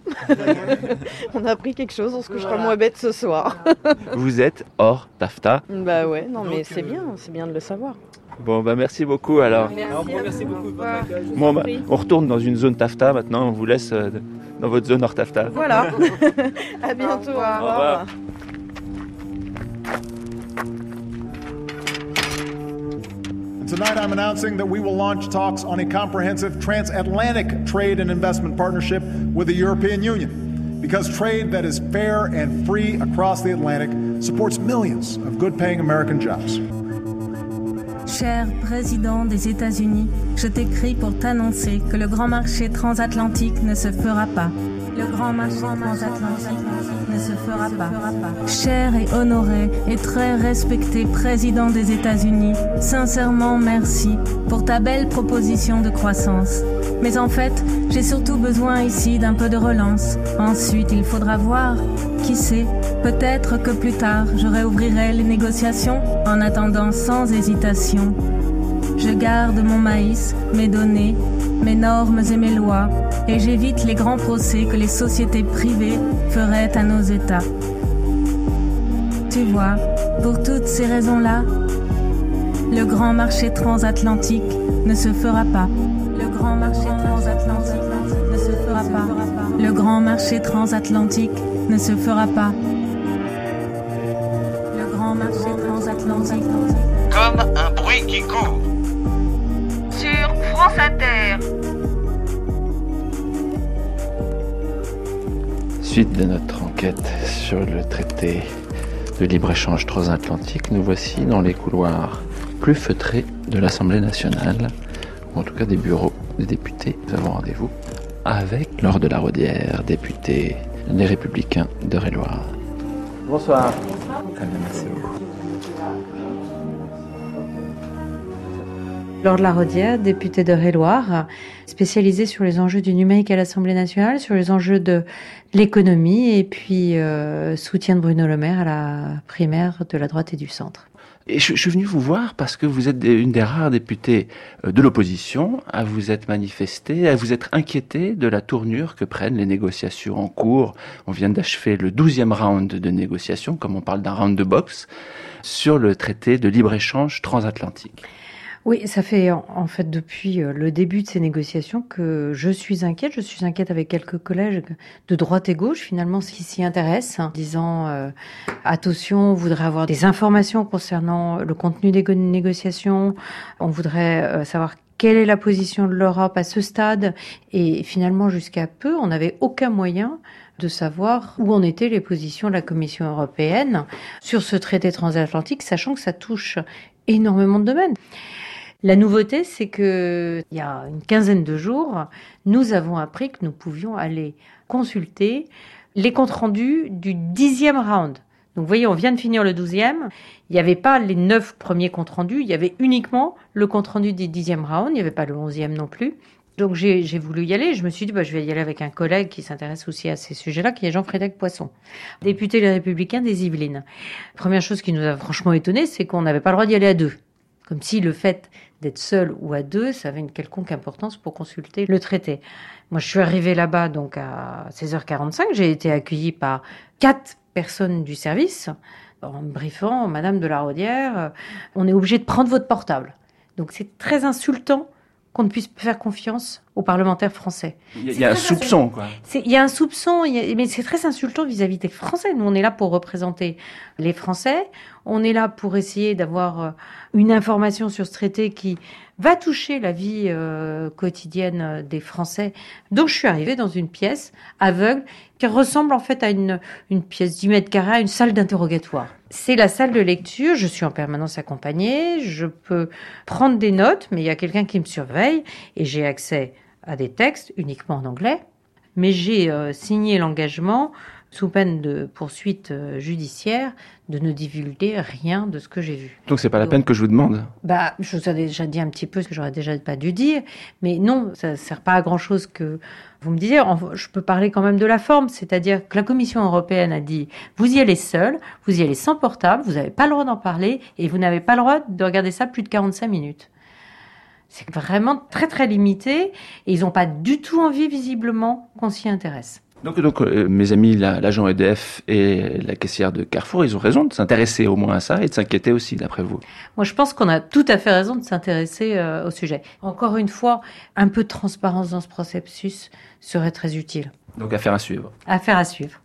On a appris quelque chose, on se couchera moins bête ce soir. Vous êtes hors taffeta. Bah ouais, non, mais c'est bien, c'est bien de le savoir. Bon, bah merci beaucoup alors. Merci beaucoup de votre accueil. Bon, bah, on retourne dans une zone taffeta maintenant, on vous laisse euh, dans votre zone hors taffeta. Voilà. À bientôt. Au revoir. Au revoir. Tonight, I'm announcing that we will launch talks on a comprehensive transatlantic trade and investment partnership with the European Union. Because trade that is fair and free across the Atlantic supports millions of good-paying American jobs. Cher président des États-Unis, je t'écris pour t'annoncer que le grand marché transatlantique ne se fera pas. Le grand marché transatlantique ne se fera pas. Cher et honoré et très respecté président des États-Unis, sincèrement merci pour ta belle proposition de croissance. Mais en fait, j'ai surtout besoin ici d'un peu de relance. Ensuite, il faudra voir. Qui sait, peut-être que plus tard, je réouvrirai les négociations en attendant sans hésitation. Je garde mon maïs, mes données, mes normes et mes lois, et j'évite les grands procès que les sociétés privées feraient à nos États. Tu vois, pour toutes ces raisons-là, le grand marché transatlantique ne se fera pas. Le grand marché transatlantique ne se fera pas. Le grand marché transatlantique ne se fera pas. Le grand marché transatlantique. Comme un bruit qui court. Sur France Inter. Suite de notre enquête sur le traité de libre-échange transatlantique, nous voici dans les couloirs plus feutrés de l'Assemblée nationale, ou en tout cas des bureaux des députés. Nous avons rendez-vous avec Laure de la Raudière, députée des Républicains d'Eure-et-Loir. Bonsoir. Très bien, merci beaucoup. Laure de la Raudière, députée d'Eure-et-Loir, spécialisée sur les enjeux du numérique à l'Assemblée nationale, sur les enjeux de l'économie et puis euh, soutien de Bruno Le Maire à la primaire de la droite et du centre. Et je, je suis venu vous voir parce que vous êtes une des rares députées de l'opposition à vous être manifestée, à vous être inquiétée de la tournure que prennent les négociations en cours. On vient d'achever le douzième round de négociations, comme on parle d'un round de boxe, sur le traité de libre-échange transatlantique. Oui, ça fait en fait depuis le début de ces négociations que je suis inquiète. Je suis inquiète avec quelques collègues de droite et gauche, finalement, qui s'y intéressent, en disant euh, attention, on voudrait avoir des informations concernant le contenu des négociations, on voudrait euh, savoir quelle est la position de l'Europe à ce stade, et finalement, jusqu'à peu, on n'avait aucun moyen de savoir où en étaient les positions de la Commission européenne sur ce traité transatlantique, sachant que ça touche énormément de domaines. La nouveauté, c'est que il y a une quinzaine de jours, nous avons appris que nous pouvions aller consulter les comptes rendus du dixième round. Donc, vous voyez, on vient de finir le douzième. Il n'y avait pas les neuf premiers comptes rendus. Il y avait uniquement le compte rendu du dixième round. Il n'y avait pas le onzième non plus. Donc, j'ai, j'ai voulu y aller. Je me suis dit, bah, je vais y aller avec un collègue qui s'intéresse aussi à ces sujets-là, qui est Jean-Frédéric Poisson, député Les Républicains des Yvelines. Première chose qui nous a franchement étonnés, c'est qu'on n'avait pas le droit d'y aller à deux. Comme si le fait d'être seul ou à deux, ça avait une quelconque importance pour consulter le traité. Moi, je suis arrivée là-bas donc à seize heures quarante-cinq. J'ai été accueillie par quatre personnes du service en me briefant, Madame de la Raudière, on est obligé de prendre votre portable. Donc, c'est très insultant qu'on ne puisse faire confiance aux parlementaires français. Il y a, il y a un soupçon, quoi. C'est, il y a un soupçon, il y a, mais c'est très insultant vis-à-vis des Français. Nous, on est là pour représenter les Français. On est là pour essayer d'avoir une information sur ce traité qui va toucher la vie euh, quotidienne des Français. Donc, je suis arrivée dans une pièce aveugle qui ressemble en fait à une, une pièce dix mètres carrés, une salle d'interrogatoire. C'est la salle de lecture, je suis en permanence accompagnée, je peux prendre des notes, mais il y a quelqu'un qui me surveille et j'ai accès à des textes uniquement en anglais. Mais j'ai euh, signé l'engagement, sous peine de poursuite euh, judiciaire, de ne divulguer rien de ce que j'ai vu. Donc c'est pas la Donc, peine que je vous demande. Bah, je vous ai déjà dit un petit peu ce que j'aurais déjà pas dû dire, mais non, ça sert pas à grand chose que vous me disiez. Je peux parler quand même de la forme, c'est-à-dire que la Commission européenne a dit vous y allez seul, vous y allez sans portable, vous n'avez pas le droit d'en parler et vous n'avez pas le droit de regarder ça plus de quarante-cinq minutes. C'est vraiment très très limité et ils n'ont pas du tout envie visiblement qu'on s'y intéresse. Donc, donc euh, mes amis, la, l'agent E D F et la caissière de Carrefour, ils ont raison de s'intéresser au moins à ça et de s'inquiéter aussi, d'après vous. Moi, je pense qu'on a tout à fait raison de s'intéresser euh, au sujet. Encore une fois, un peu de transparence dans ce processus serait très utile. Donc, affaire à suivre. Affaire à suivre.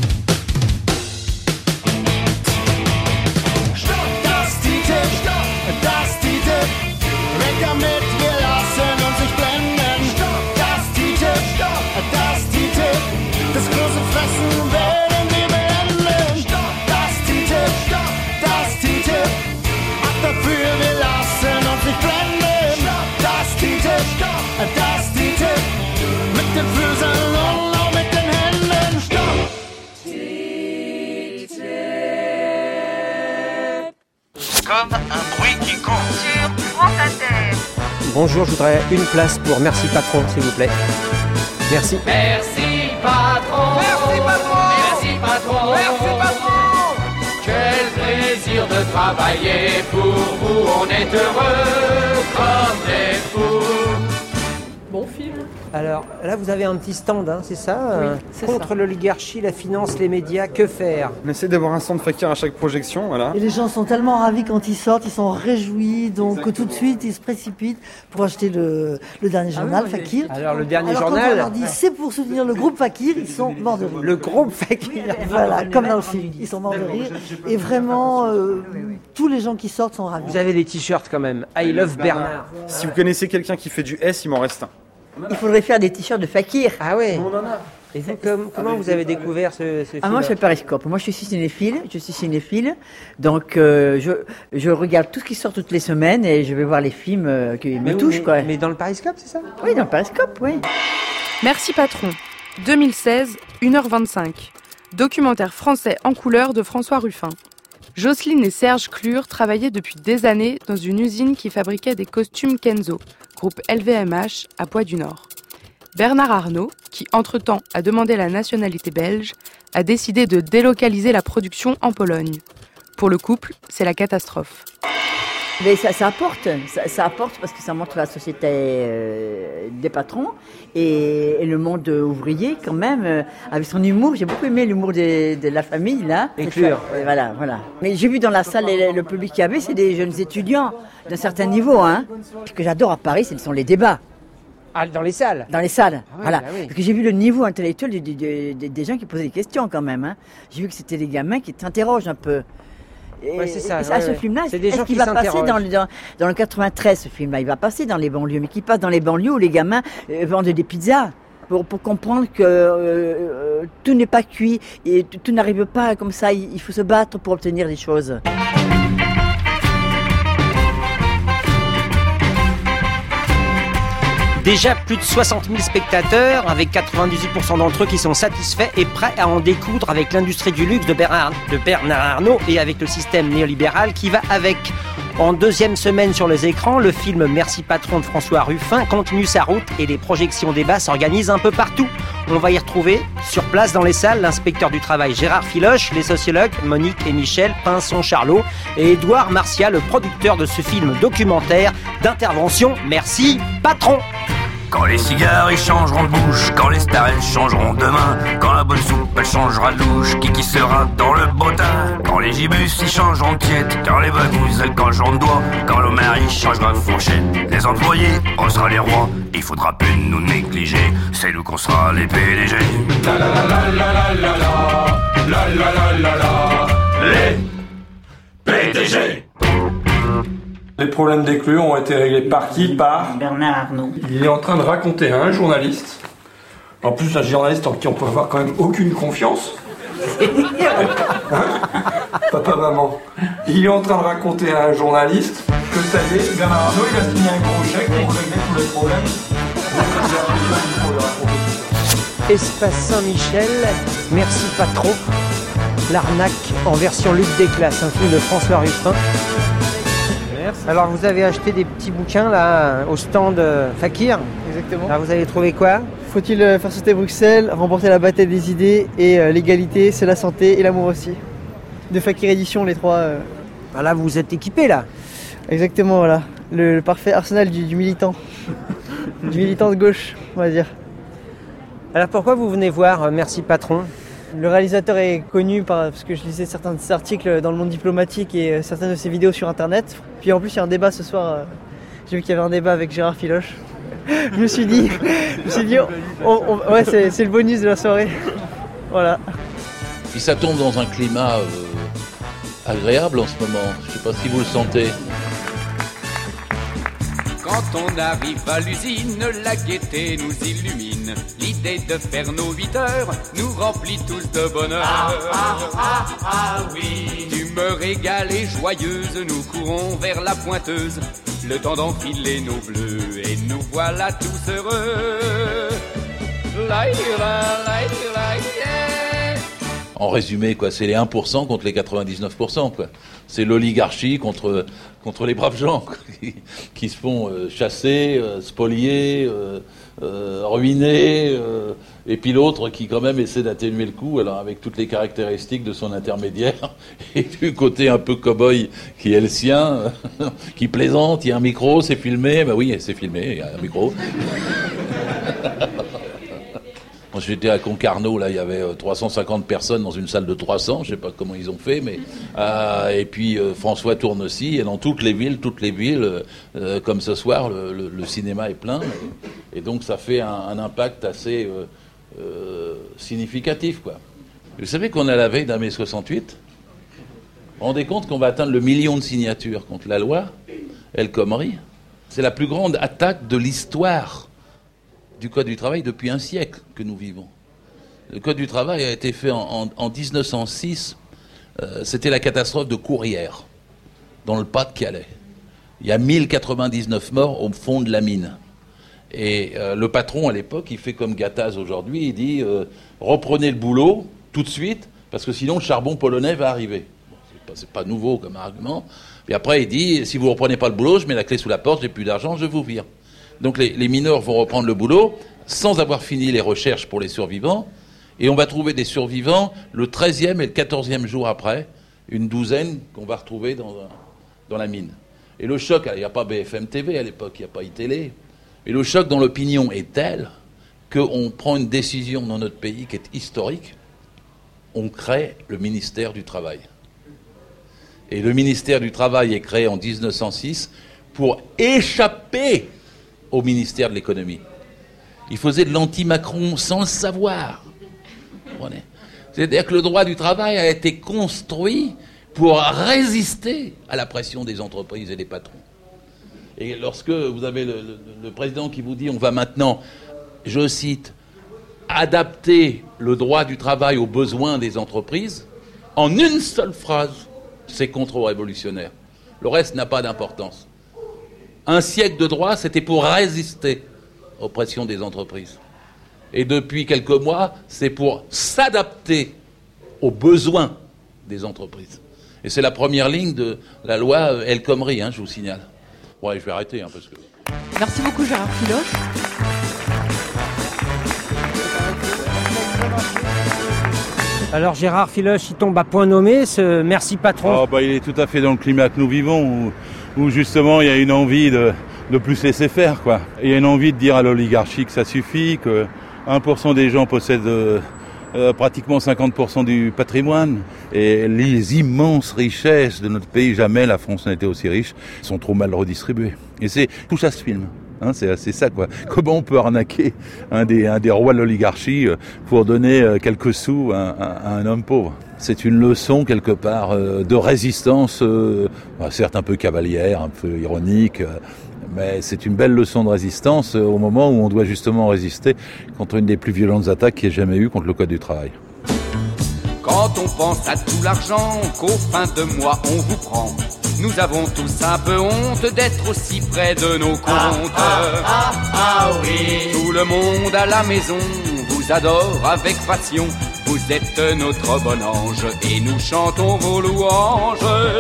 Das große Fressen werden wir beenden. Das TTIP, das TTIP. Ab dafür, wir lassen uns nicht blenden. Das TTIP, das TTIP. Mit den Füßen und auch mit den Händen. TTIP. Comme un bruit qui compte. Sur France Inter. Bonjour, je voudrais une place pour Merci Patron, s'il vous plaît. Merci. Merci patron. Merci patron. Merci patron. Merci patron. Quel plaisir de travailler. travailler pour vous, on est heureux comme des fous. Bon film. Alors là, vous avez un petit stand, hein, c'est ça Oui, euh, c'est contre ça. l'oligarchie, la finance, les médias, que faire? On essaie d'avoir un stand Fakir à chaque projection, voilà. Et les gens sont tellement ravis quand ils sortent, ils sont réjouis, donc Exactement. Tout de suite ils se précipitent pour acheter le, le dernier journal, ah oui, Fakir. Alors le dernier Alors, journal. Quand on leur dit c'est pour soutenir le groupe Fakir, ils sont morts de rire. Le groupe Fakir. Voilà, comme dans le film, ils sont morts de rire. Et vraiment, euh, tous les gens qui sortent sont ravis. Vous avez des t-shirts quand même. I love Bernard. Si vous connaissez quelqu'un qui fait du S, il m'en reste un. Il faudrait faire des t-shirts de Fakir. Ah ouais. On en a. Et vous, comme, comment vous avez découvert ce, ce film? Ah, moi, je fais Periscope. Moi, je suis cinéphile. Je suis cinéphile. Donc, euh, je, je regarde tout ce qui sort toutes les semaines et je vais voir les films euh, qui mais me touchent, mais, quoi. Mais dans le Periscope, c'est ça? Oui, dans le Periscope, oui. Merci Patron. deux mille seize, une heure vingt-cinq. Documentaire français en couleur de François Ruffin. Jocelyne et Serge Clure travaillaient depuis des années dans une usine qui fabriquait des costumes Kenzo, groupe L V M H à Bois-du-Nord. Bernard Arnault, qui entre-temps a demandé la nationalité belge, a décidé de délocaliser la production en Pologne. Pour le couple, c'est la catastrophe. Mais ça, ça apporte, ça, ça apporte parce que ça montre la société euh, des patrons et, et le monde ouvrier quand même, euh, avec son humour. J'ai beaucoup aimé l'humour de, de la famille là. Et Clure. Voilà, voilà. Mais j'ai vu dans la salle le, le public qu'il y avait, c'est des jeunes étudiants d'un certain niveau. Hein. Ce que j'adore à Paris, ce sont les débats. Ah, dans les salles? Dans les salles, ah oui, voilà. Bah oui. Parce que j'ai vu le niveau intellectuel des, des, des, des gens qui posaient des questions quand même. Hein. J'ai vu que c'était des gamins qui s'interrogent un peu. Et, ouais, c'est ça. et ouais, à ce ouais. film-là, c'est des est-ce gens qu'il qui va passer s'interrogent. dans le, dans, dans le quatre-vingt-treize, ce film-là? Il va passer dans les banlieues, mais qu'il passe dans les banlieues où les gamins euh, vendent des pizzas. Pour, pour comprendre que euh, euh, tout n'est pas cuit et tout, tout n'arrive pas comme ça. Il, il faut se battre pour obtenir des choses. Déjà plus de soixante mille spectateurs, avec quatre-vingt-dix-huit pour cent d'entre eux qui sont satisfaits et prêts à en découdre avec l'industrie du luxe de Bernard, de Bernard Arnault et avec le système néolibéral qui va avec. En deuxième semaine sur les écrans, le film Merci Patron de François Ruffin continue sa route et les projections débats s'organisent un peu partout. On va y retrouver, sur place dans les salles, l'inspecteur du travail Gérard Filoche, les sociologues Monique et Michel Pinson-Charlot et Édouard Martia, le producteur de ce film documentaire d'intervention Merci Patron. Quand les cigares ils changeront de bouche, quand les stars elles changeront de main, quand la bonne soupe elle changera de louche, qui qui sera dans le bottin, quand les gibus ils changeront de tiède, quand les bagouses elles changeront de doigt, quand le mari changera de fourchette, les employés on sera les rois, il faudra plus nous négliger, c'est nous qu'on sera les P D G. La la la la la la la la la la la la les P D G. Les problèmes des Clure ont été réglés par qui? Par Bernard Arnault. Il est en train de raconter à un journaliste, en plus un journaliste en qui on peut avoir quand même aucune confiance. Hein? Papa, maman. Il est en train de raconter à un journaliste que ça y est, Bernard Arnault il a signé un gros chèque pour régler tous les problèmes. Espace Saint-Michel, Merci Patron, l'arnaque en version lutte des classes, un film de François Ruffin. Alors vous avez acheté des petits bouquins là au stand euh, Fakir. Exactement. Alors vous avez trouvé quoi? Faut-il euh, faire sauter Bruxelles, remporter la bataille des idées et euh, l'égalité, c'est la santé et l'amour aussi. De Fakir Édition, les trois. Euh... Ah là vous vous êtes équipé là. Exactement, voilà. Le, le parfait arsenal du, du militant. Du militant de gauche, on va dire. Alors pourquoi vous venez voir euh, Merci Patron? Le réalisateur est connu par, parce que je lisais certains de ses articles dans le monde diplomatique et euh, certaines de ses vidéos sur internet. Puis en plus il y a un débat ce soir, euh, j'ai vu qu'il y avait un débat avec Gérard Filoche. je me suis dit, je me suis dit on, on, ouais c'est, c'est le bonus de la soirée. Voilà. Puis ça tombe dans un climat euh, agréable en ce moment, je sais pas si vous le sentez. Quand on arrive à l'usine, la gaieté nous illumine. L'idée de faire nos huit heures nous remplit tous de bonheur. Ah, ah, ah, ah, oui. D'humeur égale et joyeuse, nous courons vers la pointeuse. Le temps d'enfiler nos bleus et nous voilà tous heureux. Laïla, laïla, yeah. En résumé, quoi, c'est les un pour cent contre les quatre-vingt-dix-neuf pour cent, quoi. C'est l'oligarchie contre, contre les braves gens, quoi, qui, qui se font euh, chasser, euh, spolier, euh, euh, ruiner, euh, Et puis l'autre qui quand même essaie d'atténuer le coup, alors avec toutes les caractéristiques de son intermédiaire, et du côté un peu cow-boy qui est le sien, qui plaisante, il y a un micro, c'est filmé, bah oui, c'est filmé, il y a un micro. Quand j'étais à Concarneau, là, il y avait trois cent cinquante personnes dans une salle de trois cents, je sais pas comment ils ont fait, mais euh, et puis euh, François tourne aussi, et dans toutes les villes, toutes les villes, euh, comme ce soir, le, le, le cinéma est plein, et, et donc ça fait un, un impact assez euh, euh, significatif, quoi. Vous savez qu'on est à la veille d'un mai soixante-huit ? Vous vous rendez compte qu'on va atteindre le million de signatures contre la loi El Khomri ? C'est la plus grande attaque de l'histoire du Code du travail depuis un siècle que nous vivons. Le Code du travail a été fait en, en, en dix-neuf cent six. Euh, c'était la catastrophe de Courrières, dans le Pas-de-Calais. Il y a mille quatre-vingt-dix-neuf morts au fond de la mine. Et euh, le patron, à l'époque, il fait comme Gattaz aujourd'hui, il dit euh, « Reprenez le boulot tout de suite, parce que sinon le charbon polonais va arriver. » Bon, c'est pas, c'est pas nouveau comme argument. Puis après, il dit « Si vous ne reprenez pas le boulot, je mets la clé sous la porte, j'ai plus d'argent, je vous vire. » Donc les, les mineurs vont reprendre le boulot sans avoir fini les recherches pour les survivants. Et on va trouver des survivants le treizième et le quatorzième jour après, une douzaine qu'on va retrouver dans, dans la mine. Et le choc, il n'y a pas B F M T V à l'époque, il n'y a pas iTélé. Et le choc dans l'opinion est tel qu'on prend une décision dans notre pays qui est historique. On crée le ministère du Travail. Et le ministère du Travail est créé en dix-neuf cent six pour échapper au ministère de l'économie. Il faisait de l'anti-Macron sans le savoir. C'est-à-dire que le droit du travail a été construit pour résister à la pression des entreprises et des patrons. Et lorsque vous avez le, le, le président qui vous dit on va maintenant, je cite, adapter le droit du travail aux besoins des entreprises, en une seule phrase, c'est contre-révolutionnaire. Le reste n'a pas d'importance. Un siècle de droit, c'était pour résister aux pressions des entreprises. Et depuis quelques mois, c'est pour s'adapter aux besoins des entreprises. Et c'est la première ligne de la loi El Khomri, hein, je vous signale. Ouais, je vais arrêter, hein, parce que... Merci beaucoup Gérard Filoche. Alors Gérard Filoche, il tombe à point nommé, ce merci patron. Oh, bah, il est tout à fait dans le climat que nous vivons, où, où justement il y a une envie de, de plus laisser faire, quoi. Il y a une envie de dire à l'oligarchie que ça suffit, que un pour cent des gens possèdent euh, euh, pratiquement cinquante pour cent du patrimoine. Et les immenses richesses de notre pays, jamais la France n'a été aussi riche, sont trop mal redistribuées. Et c'est tout ça ce film. Hein, c'est, c'est ça, quoi. Comment on peut arnaquer un des, un des rois de l'oligarchie pour donner quelques sous à, à, à un homme pauvre? C'est une leçon, quelque part, de résistance, euh, certes un peu cavalière, un peu ironique, mais c'est une belle leçon de résistance au moment où on doit justement résister contre une des plus violentes attaques qu'il y ait jamais eu contre le Code du travail. Quand on pense à tout l'argent qu'au fin de mois on vous prend, nous avons tous un peu honte d'être aussi près de nos comptes. Ah, ah, ah, ah oui. Tout le monde à la maison vous adore avec passion. Vous êtes notre bon ange et nous chantons vos louanges.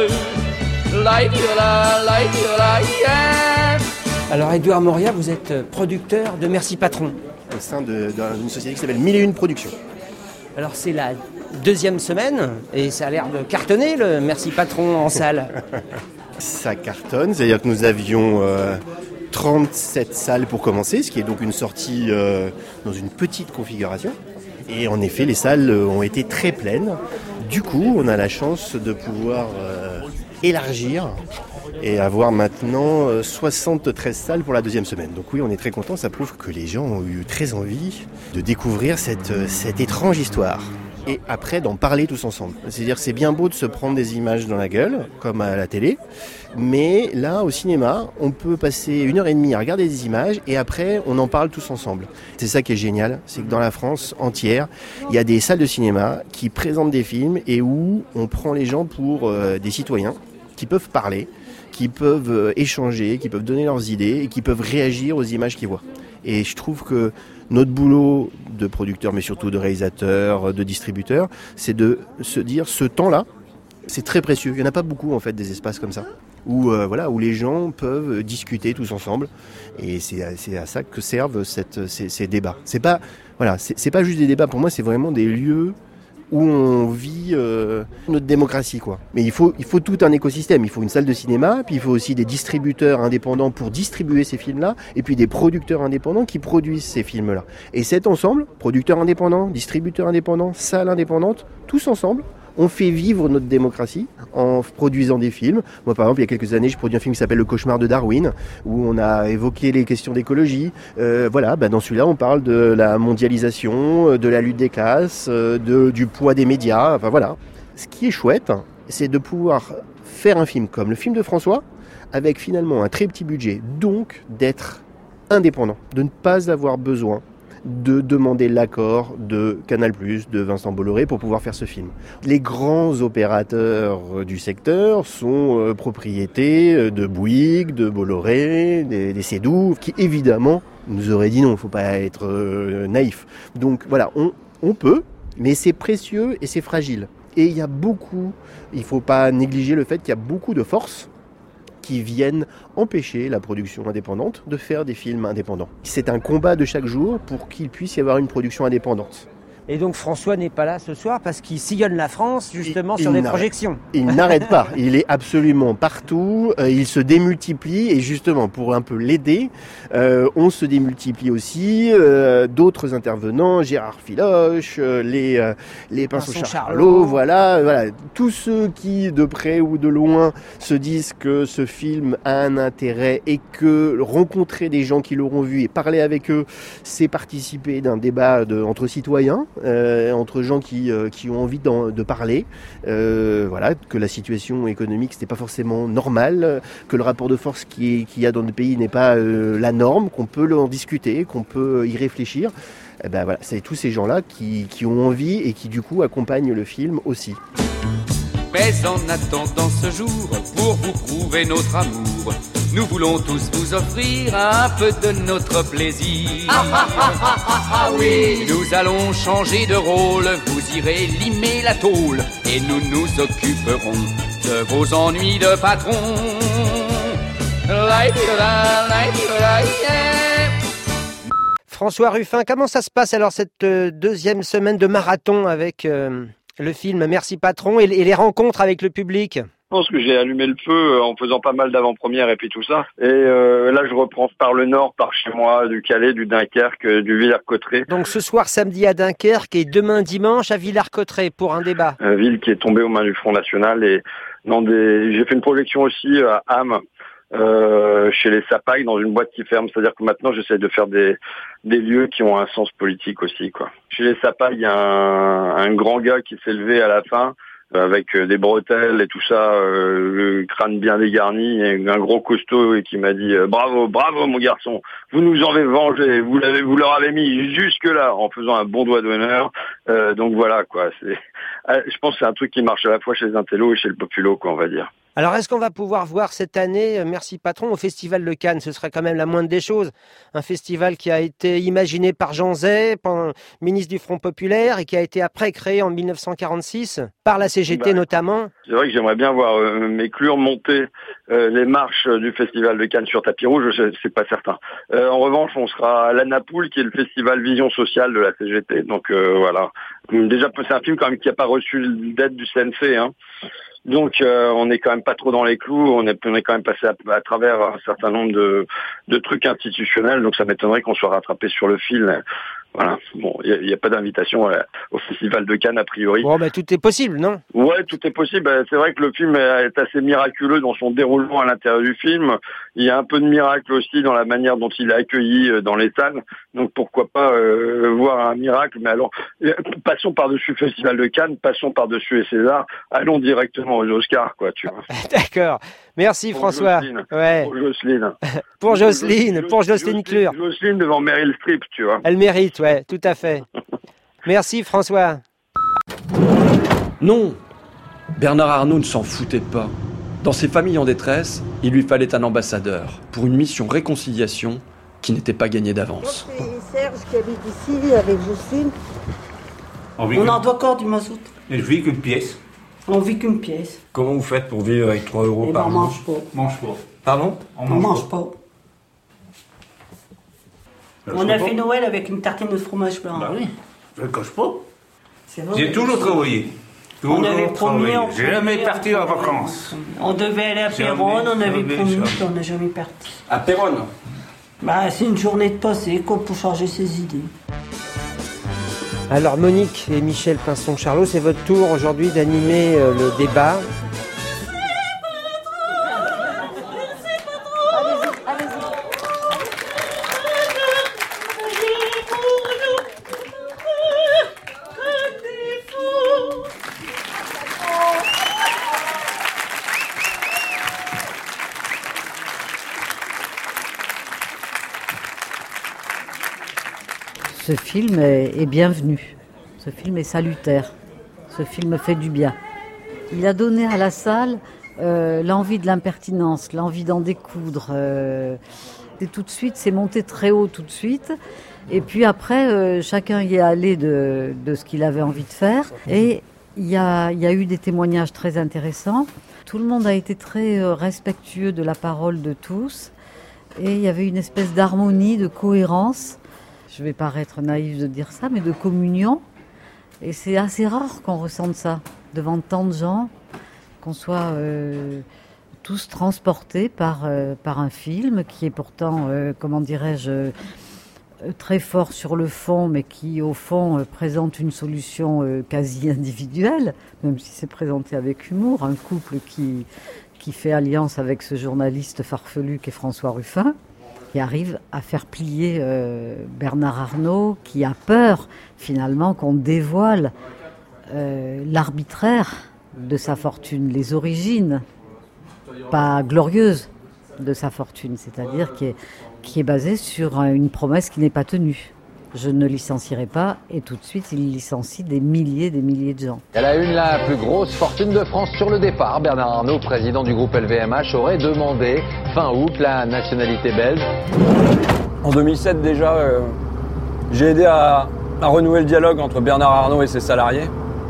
Alors Édouard Moria, vous êtes producteur de Merci Patron. Au sein de, d'une société qui s'appelle Mille et Une Productions. Alors c'est la deuxième semaine et ça a l'air de cartonner le Merci Patron en salle. Ça cartonne, c'est-à-dire que nous avions euh, trente-sept salles pour commencer, ce qui est donc une sortie euh, dans une petite configuration. Et en effet, les salles ont été très pleines. Du coup, on a la chance de pouvoir euh, élargir et avoir maintenant euh, soixante-treize salles pour la deuxième semaine. Donc oui, on est très contents, ça prouve que les gens ont eu très envie de découvrir cette, euh, cette étrange histoire. Et après, d'en parler tous ensemble. C'est-à-dire c'est bien beau de se prendre des images dans la gueule, comme à la télé, mais là, au cinéma, on peut passer une heure et demie à regarder des images, et après, on en parle tous ensemble. C'est ça qui est génial, c'est que dans la France entière, il y a des salles de cinéma qui présentent des films, et où on prend les gens pour euh, des citoyens qui peuvent parler, qui peuvent euh, échanger, qui peuvent donner leurs idées, et qui peuvent réagir aux images qu'ils voient. Et je trouve que notre boulot de producteur, mais surtout de réalisateur, de distributeur, c'est de se dire, ce temps-là, c'est très précieux. Il n'y en a pas beaucoup, en fait, des espaces comme ça. où, euh, voilà, où les gens peuvent discuter tous ensemble. Et c'est à, c'est à ça que servent cette, ces, ces débats. C'est pas, voilà, c'est, c'est pas juste des débats, pour moi c'est vraiment des lieux où on vit euh, notre démocratie, quoi. Mais il faut, il faut tout un écosystème. Il faut une salle de cinéma, puis il faut aussi des distributeurs indépendants pour distribuer ces films-là, et puis des producteurs indépendants qui produisent ces films-là. Et cet ensemble, producteurs indépendants, distributeurs indépendants, salles indépendantes, tous ensemble, on fait vivre notre démocratie en produisant des films. Moi, par exemple, il y a quelques années, je produis un film qui s'appelle Le Cauchemar de Darwin, où on a évoqué les questions d'écologie. Euh, voilà, bah dans celui-là, on parle de la mondialisation, de la lutte des classes, de, du poids des médias. Enfin voilà. Ce qui est chouette, c'est de pouvoir faire un film comme le film de François, avec finalement un très petit budget, donc d'être indépendant, de ne pas avoir besoin de demander l'accord de Canal+, de Vincent Bolloré pour pouvoir faire ce film. Les grands opérateurs du secteur sont euh, propriétés de Bouygues, de Bolloré, des, des Seydoux, qui évidemment nous auraient dit non, il ne faut pas être euh, naïf. Donc voilà, on, on peut, mais c'est précieux et c'est fragile. Et il y a beaucoup, il ne faut pas négliger le fait qu'il y a beaucoup de forces qui viennent empêcher la production indépendante de faire des films indépendants. C'est un combat de chaque jour pour qu'il puisse y avoir une production indépendante. Et donc François n'est pas là ce soir parce qu'il sillonne la France justement il, sur il des projections. Il n'arrête pas, il est absolument partout, euh, il se démultiplie et justement pour un peu l'aider, euh, on se démultiplie aussi, euh, d'autres intervenants, Gérard Filoche, euh, les, euh, les Pinceau Charlot, Charlot, voilà, voilà, tous ceux qui de près ou de loin se disent que ce film a un intérêt et que rencontrer des gens qui l'auront vu et parler avec eux, c'est participer d'un débat de, entre citoyens. Euh, entre gens qui, euh, qui ont envie de parler, euh, voilà, que la situation économique c'était pas forcément normal, que le rapport de force qui est, qu'il y a dans le pays n'est pas euh, la norme, qu'on peut en discuter, qu'on peut y réfléchir. Eh ben voilà, c'est tous ces gens-là qui, qui ont envie et qui du coup accompagnent le film aussi. Mais en attendant ce jour, pour vous prouver notre amour, nous voulons tous vous offrir un peu de notre plaisir. Ah, ah, ah, ah, ah, ah, oui. Nous allons changer de rôle, vous irez limer la tôle, et nous nous occuperons de vos ennuis de patron. François Ruffin, comment ça se passe alors cette euh, deuxième semaine de marathon avec euh, le film Merci Patron et, et les rencontres avec le public? Je pense que j'ai allumé le feu en faisant pas mal d'avant-premières et puis tout ça. Et euh, là, je reprends par le nord, par chez moi, du Calais, du Dunkerque, du Villers-Cotterêts. Donc ce soir samedi à Dunkerque et demain dimanche à Villers-Cotterêts pour un débat. Euh, ville qui est tombée aux mains du Front National. Et dans des... j'ai fait une projection aussi à Ham, euh, chez les Sapailles, dans une boîte qui ferme. C'est-à-dire que maintenant, j'essaie de faire des, des lieux qui ont un sens politique aussi, quoi. Chez les Sapailles, il y a un, un grand gars qui s'est levé à la fin, avec des bretelles et tout ça, euh, le crâne bien dégarni, et un gros costaud et qui m'a dit euh, bravo, bravo mon garçon, vous nous en avez vengé, vous l'avez, vous leur avez mis jusque là en faisant un bon doigt d'honneur. Euh, donc voilà quoi, c'est, je pense que c'est un truc qui marche à la fois chez les intellos et chez le populo, quoi, on va dire. Alors, est-ce qu'on va pouvoir voir cette année Merci Patron au Festival de Cannes? Ce serait quand même la moindre des choses. Un festival qui a été imaginé par Jean Zay, ministre du Front Populaire, et qui a été après créé en mille neuf cent quarante-six, par la C G T bah, notamment. C'est vrai que j'aimerais bien voir euh, mes clures monter euh, les marches du Festival de Cannes sur tapis rouge, je, c'est pas certain. Euh, en revanche, on sera à l'Anapoule, qui est le festival Vision Sociale de la C G T. Donc euh, voilà. Déjà, c'est un film quand même qui n'a pas reçu d'aide du C N C, hein. Donc euh, on n'est quand même pas trop dans les clous, on est, on est quand même passé à, à travers un certain nombre de, de trucs institutionnels, donc ça m'étonnerait qu'on soit rattrapé sur le fil. Voilà, bon, il n'y a, a pas d'invitation à, au Festival de Cannes a priori. Bon, ben tout est possible, non? Ouais, tout est possible. C'est vrai que le film est assez miraculeux dans son déroulement à l'intérieur du film. Il y a un peu de miracle aussi dans la manière dont il est accueilli dans les salles. Donc pourquoi pas euh, voir un miracle. Mais alors, passons par-dessus le Festival de Cannes, passons par-dessus les Césars, allons directement aux Oscars, quoi, tu vois. D'accord. Merci pour François. Jocelyne. Ouais. Pour Jocelyne. pour Jocelyne, pour Jocelyne Clure. Jocelyne devant Meryl Streep, tu vois. Elle mérite, ouais, tout à fait. Merci François. Non, Bernard Arnault ne s'en foutait pas. Dans ces familles en détresse, il lui fallait un ambassadeur pour une mission réconciliation qui n'était pas gagnée d'avance. Moi, c'est Serge qui habite ici avec Jocelyne. On en doit encore du mazout. Et je vis qu'une pièce. On vit qu'une pièce. Comment vous faites pour vivre avec trois euros Et par ben, on mois? mange pas. Mange pas. Pardon? On, on mange pas. pas. On a fait Noël avec une tartine de fromage blanc. Bah oui, je ne cache pas. C'est vrai. J'ai toujours travaillé. Toujours on avait promis, on J'ai jamais parti en vacances. On devait aller à Péronne, on avait promis, puis on n'a jamais parti. À Péronne? Bah, c'est une journée de passé, quoi, pour changer ses idées. Alors Monique et Michel Pinson-Charlot, c'est votre tour aujourd'hui d'animer euh, le débat. Ce film est, est bienvenu, ce film est salutaire, ce film fait du bien. Il a donné à la salle euh, l'envie de l'impertinence, l'envie d'en découdre. Euh, et tout de suite, c'est monté très haut tout de suite. Et puis après, euh, chacun y est allé de, de ce qu'il avait envie de faire. Et il y a, il y a eu des témoignages très intéressants. Tout le monde a été très euh, respectueux de la parole de tous. Et il y avait une espèce d'harmonie, de cohérence. Je vais paraître naïve de dire ça, mais de communion. Et c'est assez rare qu'on ressente ça devant tant de gens, qu'on soit euh, tous transportés par, euh, par un film qui est pourtant, euh, comment dirais-je, euh, très fort sur le fond, mais qui au fond euh, présente une solution euh, quasi individuelle, même si c'est présenté avec humour. Un couple qui, qui fait alliance avec ce journaliste farfelu qu'est François Ruffin, qui arrive à faire plier euh, Bernard Arnault, qui a peur finalement qu'on dévoile euh, l'arbitraire de sa fortune, les origines pas glorieuses de sa fortune, c'est-à-dire qui est, qui est basée sur une promesse qui n'est pas tenue. Je ne licencierai pas, et tout de suite, il licencie des milliers, des milliers de gens. Elle a une la plus grosse fortune de France sur le départ. Bernard Arnault, président du groupe L V M H, aurait demandé fin août la nationalité belge. En deux mille sept déjà, euh, j'ai aidé à, à renouer le dialogue entre Bernard Arnault et ses salariés.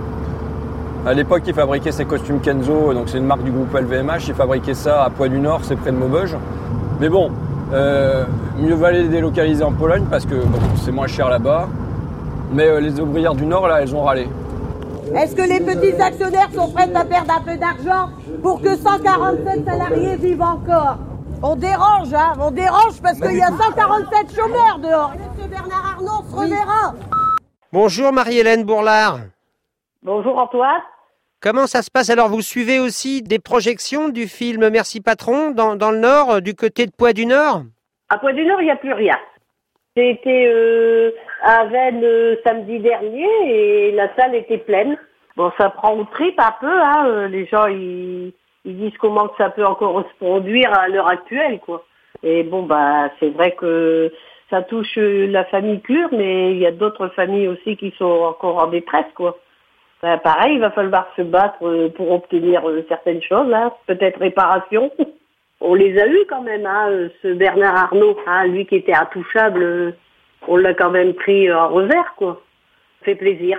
À l'époque, il fabriquait ses costumes Kenzo, donc c'est une marque du groupe L V M H. Il fabriquait ça à Poix-du-Nord, c'est près de Maubeuge. Mais bon, Euh, mieux valait les délocaliser en Pologne parce que bon, c'est moins cher là-bas. Mais euh, les ouvrières du Nord, là, elles ont râlé. Est-ce que les petits actionnaires sont prêts à perdre un peu d'argent pour que cent quarante-sept salariés vivent encore? On dérange, hein, on dérange parce qu'il y a cent quarante-sept chômeurs dehors. Monsieur Bernard Arnault se reverra. Bonjour Marie-Hélène Bourlard. Bonjour Antoine. Comment ça se passe? Alors, vous suivez aussi des projections du film Merci Patron dans, dans le Nord, du côté de Poix-du-Nord? À Poix-du-Nord, il n'y a plus rien. J'ai été euh, à Vennes euh, samedi dernier et la salle était pleine. Bon, ça prend au trip un peu, hein. Les gens, ils, ils disent comment que ça peut encore se produire à l'heure actuelle, quoi. Et bon, bah, c'est vrai que ça touche la famille Cure, mais il y a d'autres familles aussi qui sont encore en détresse, quoi. Ben, pareil, il va falloir se battre pour obtenir certaines choses, hein. Peut-être réparation. On les a eus quand même, hein, ce Bernard Arnault, hein, lui qui était intouchable, on l'a quand même pris en revers, quoi. Ça fait plaisir.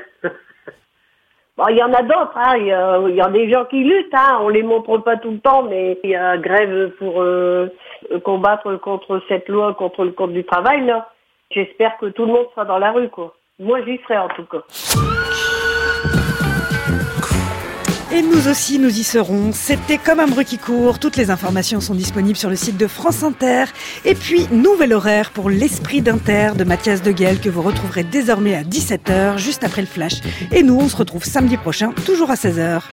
Bon, il y en a d'autres, hein, il y a, il y a des gens qui luttent, hein, on les montre pas tout le temps, mais il y a grève pour euh, combattre contre cette loi, contre le code du travail, là. J'espère que tout le monde sera dans la rue, quoi. Moi, j'y serai en tout cas. Et nous aussi, nous y serons. C'était Comme un bruit qui court. Toutes les informations sont disponibles sur le site de France Inter. Et puis, nouvel horaire pour l'Esprit d'Inter de Mathias Deguel que vous retrouverez désormais à dix-sept heures, juste après le flash. Et nous, on se retrouve samedi prochain, toujours à seize heures.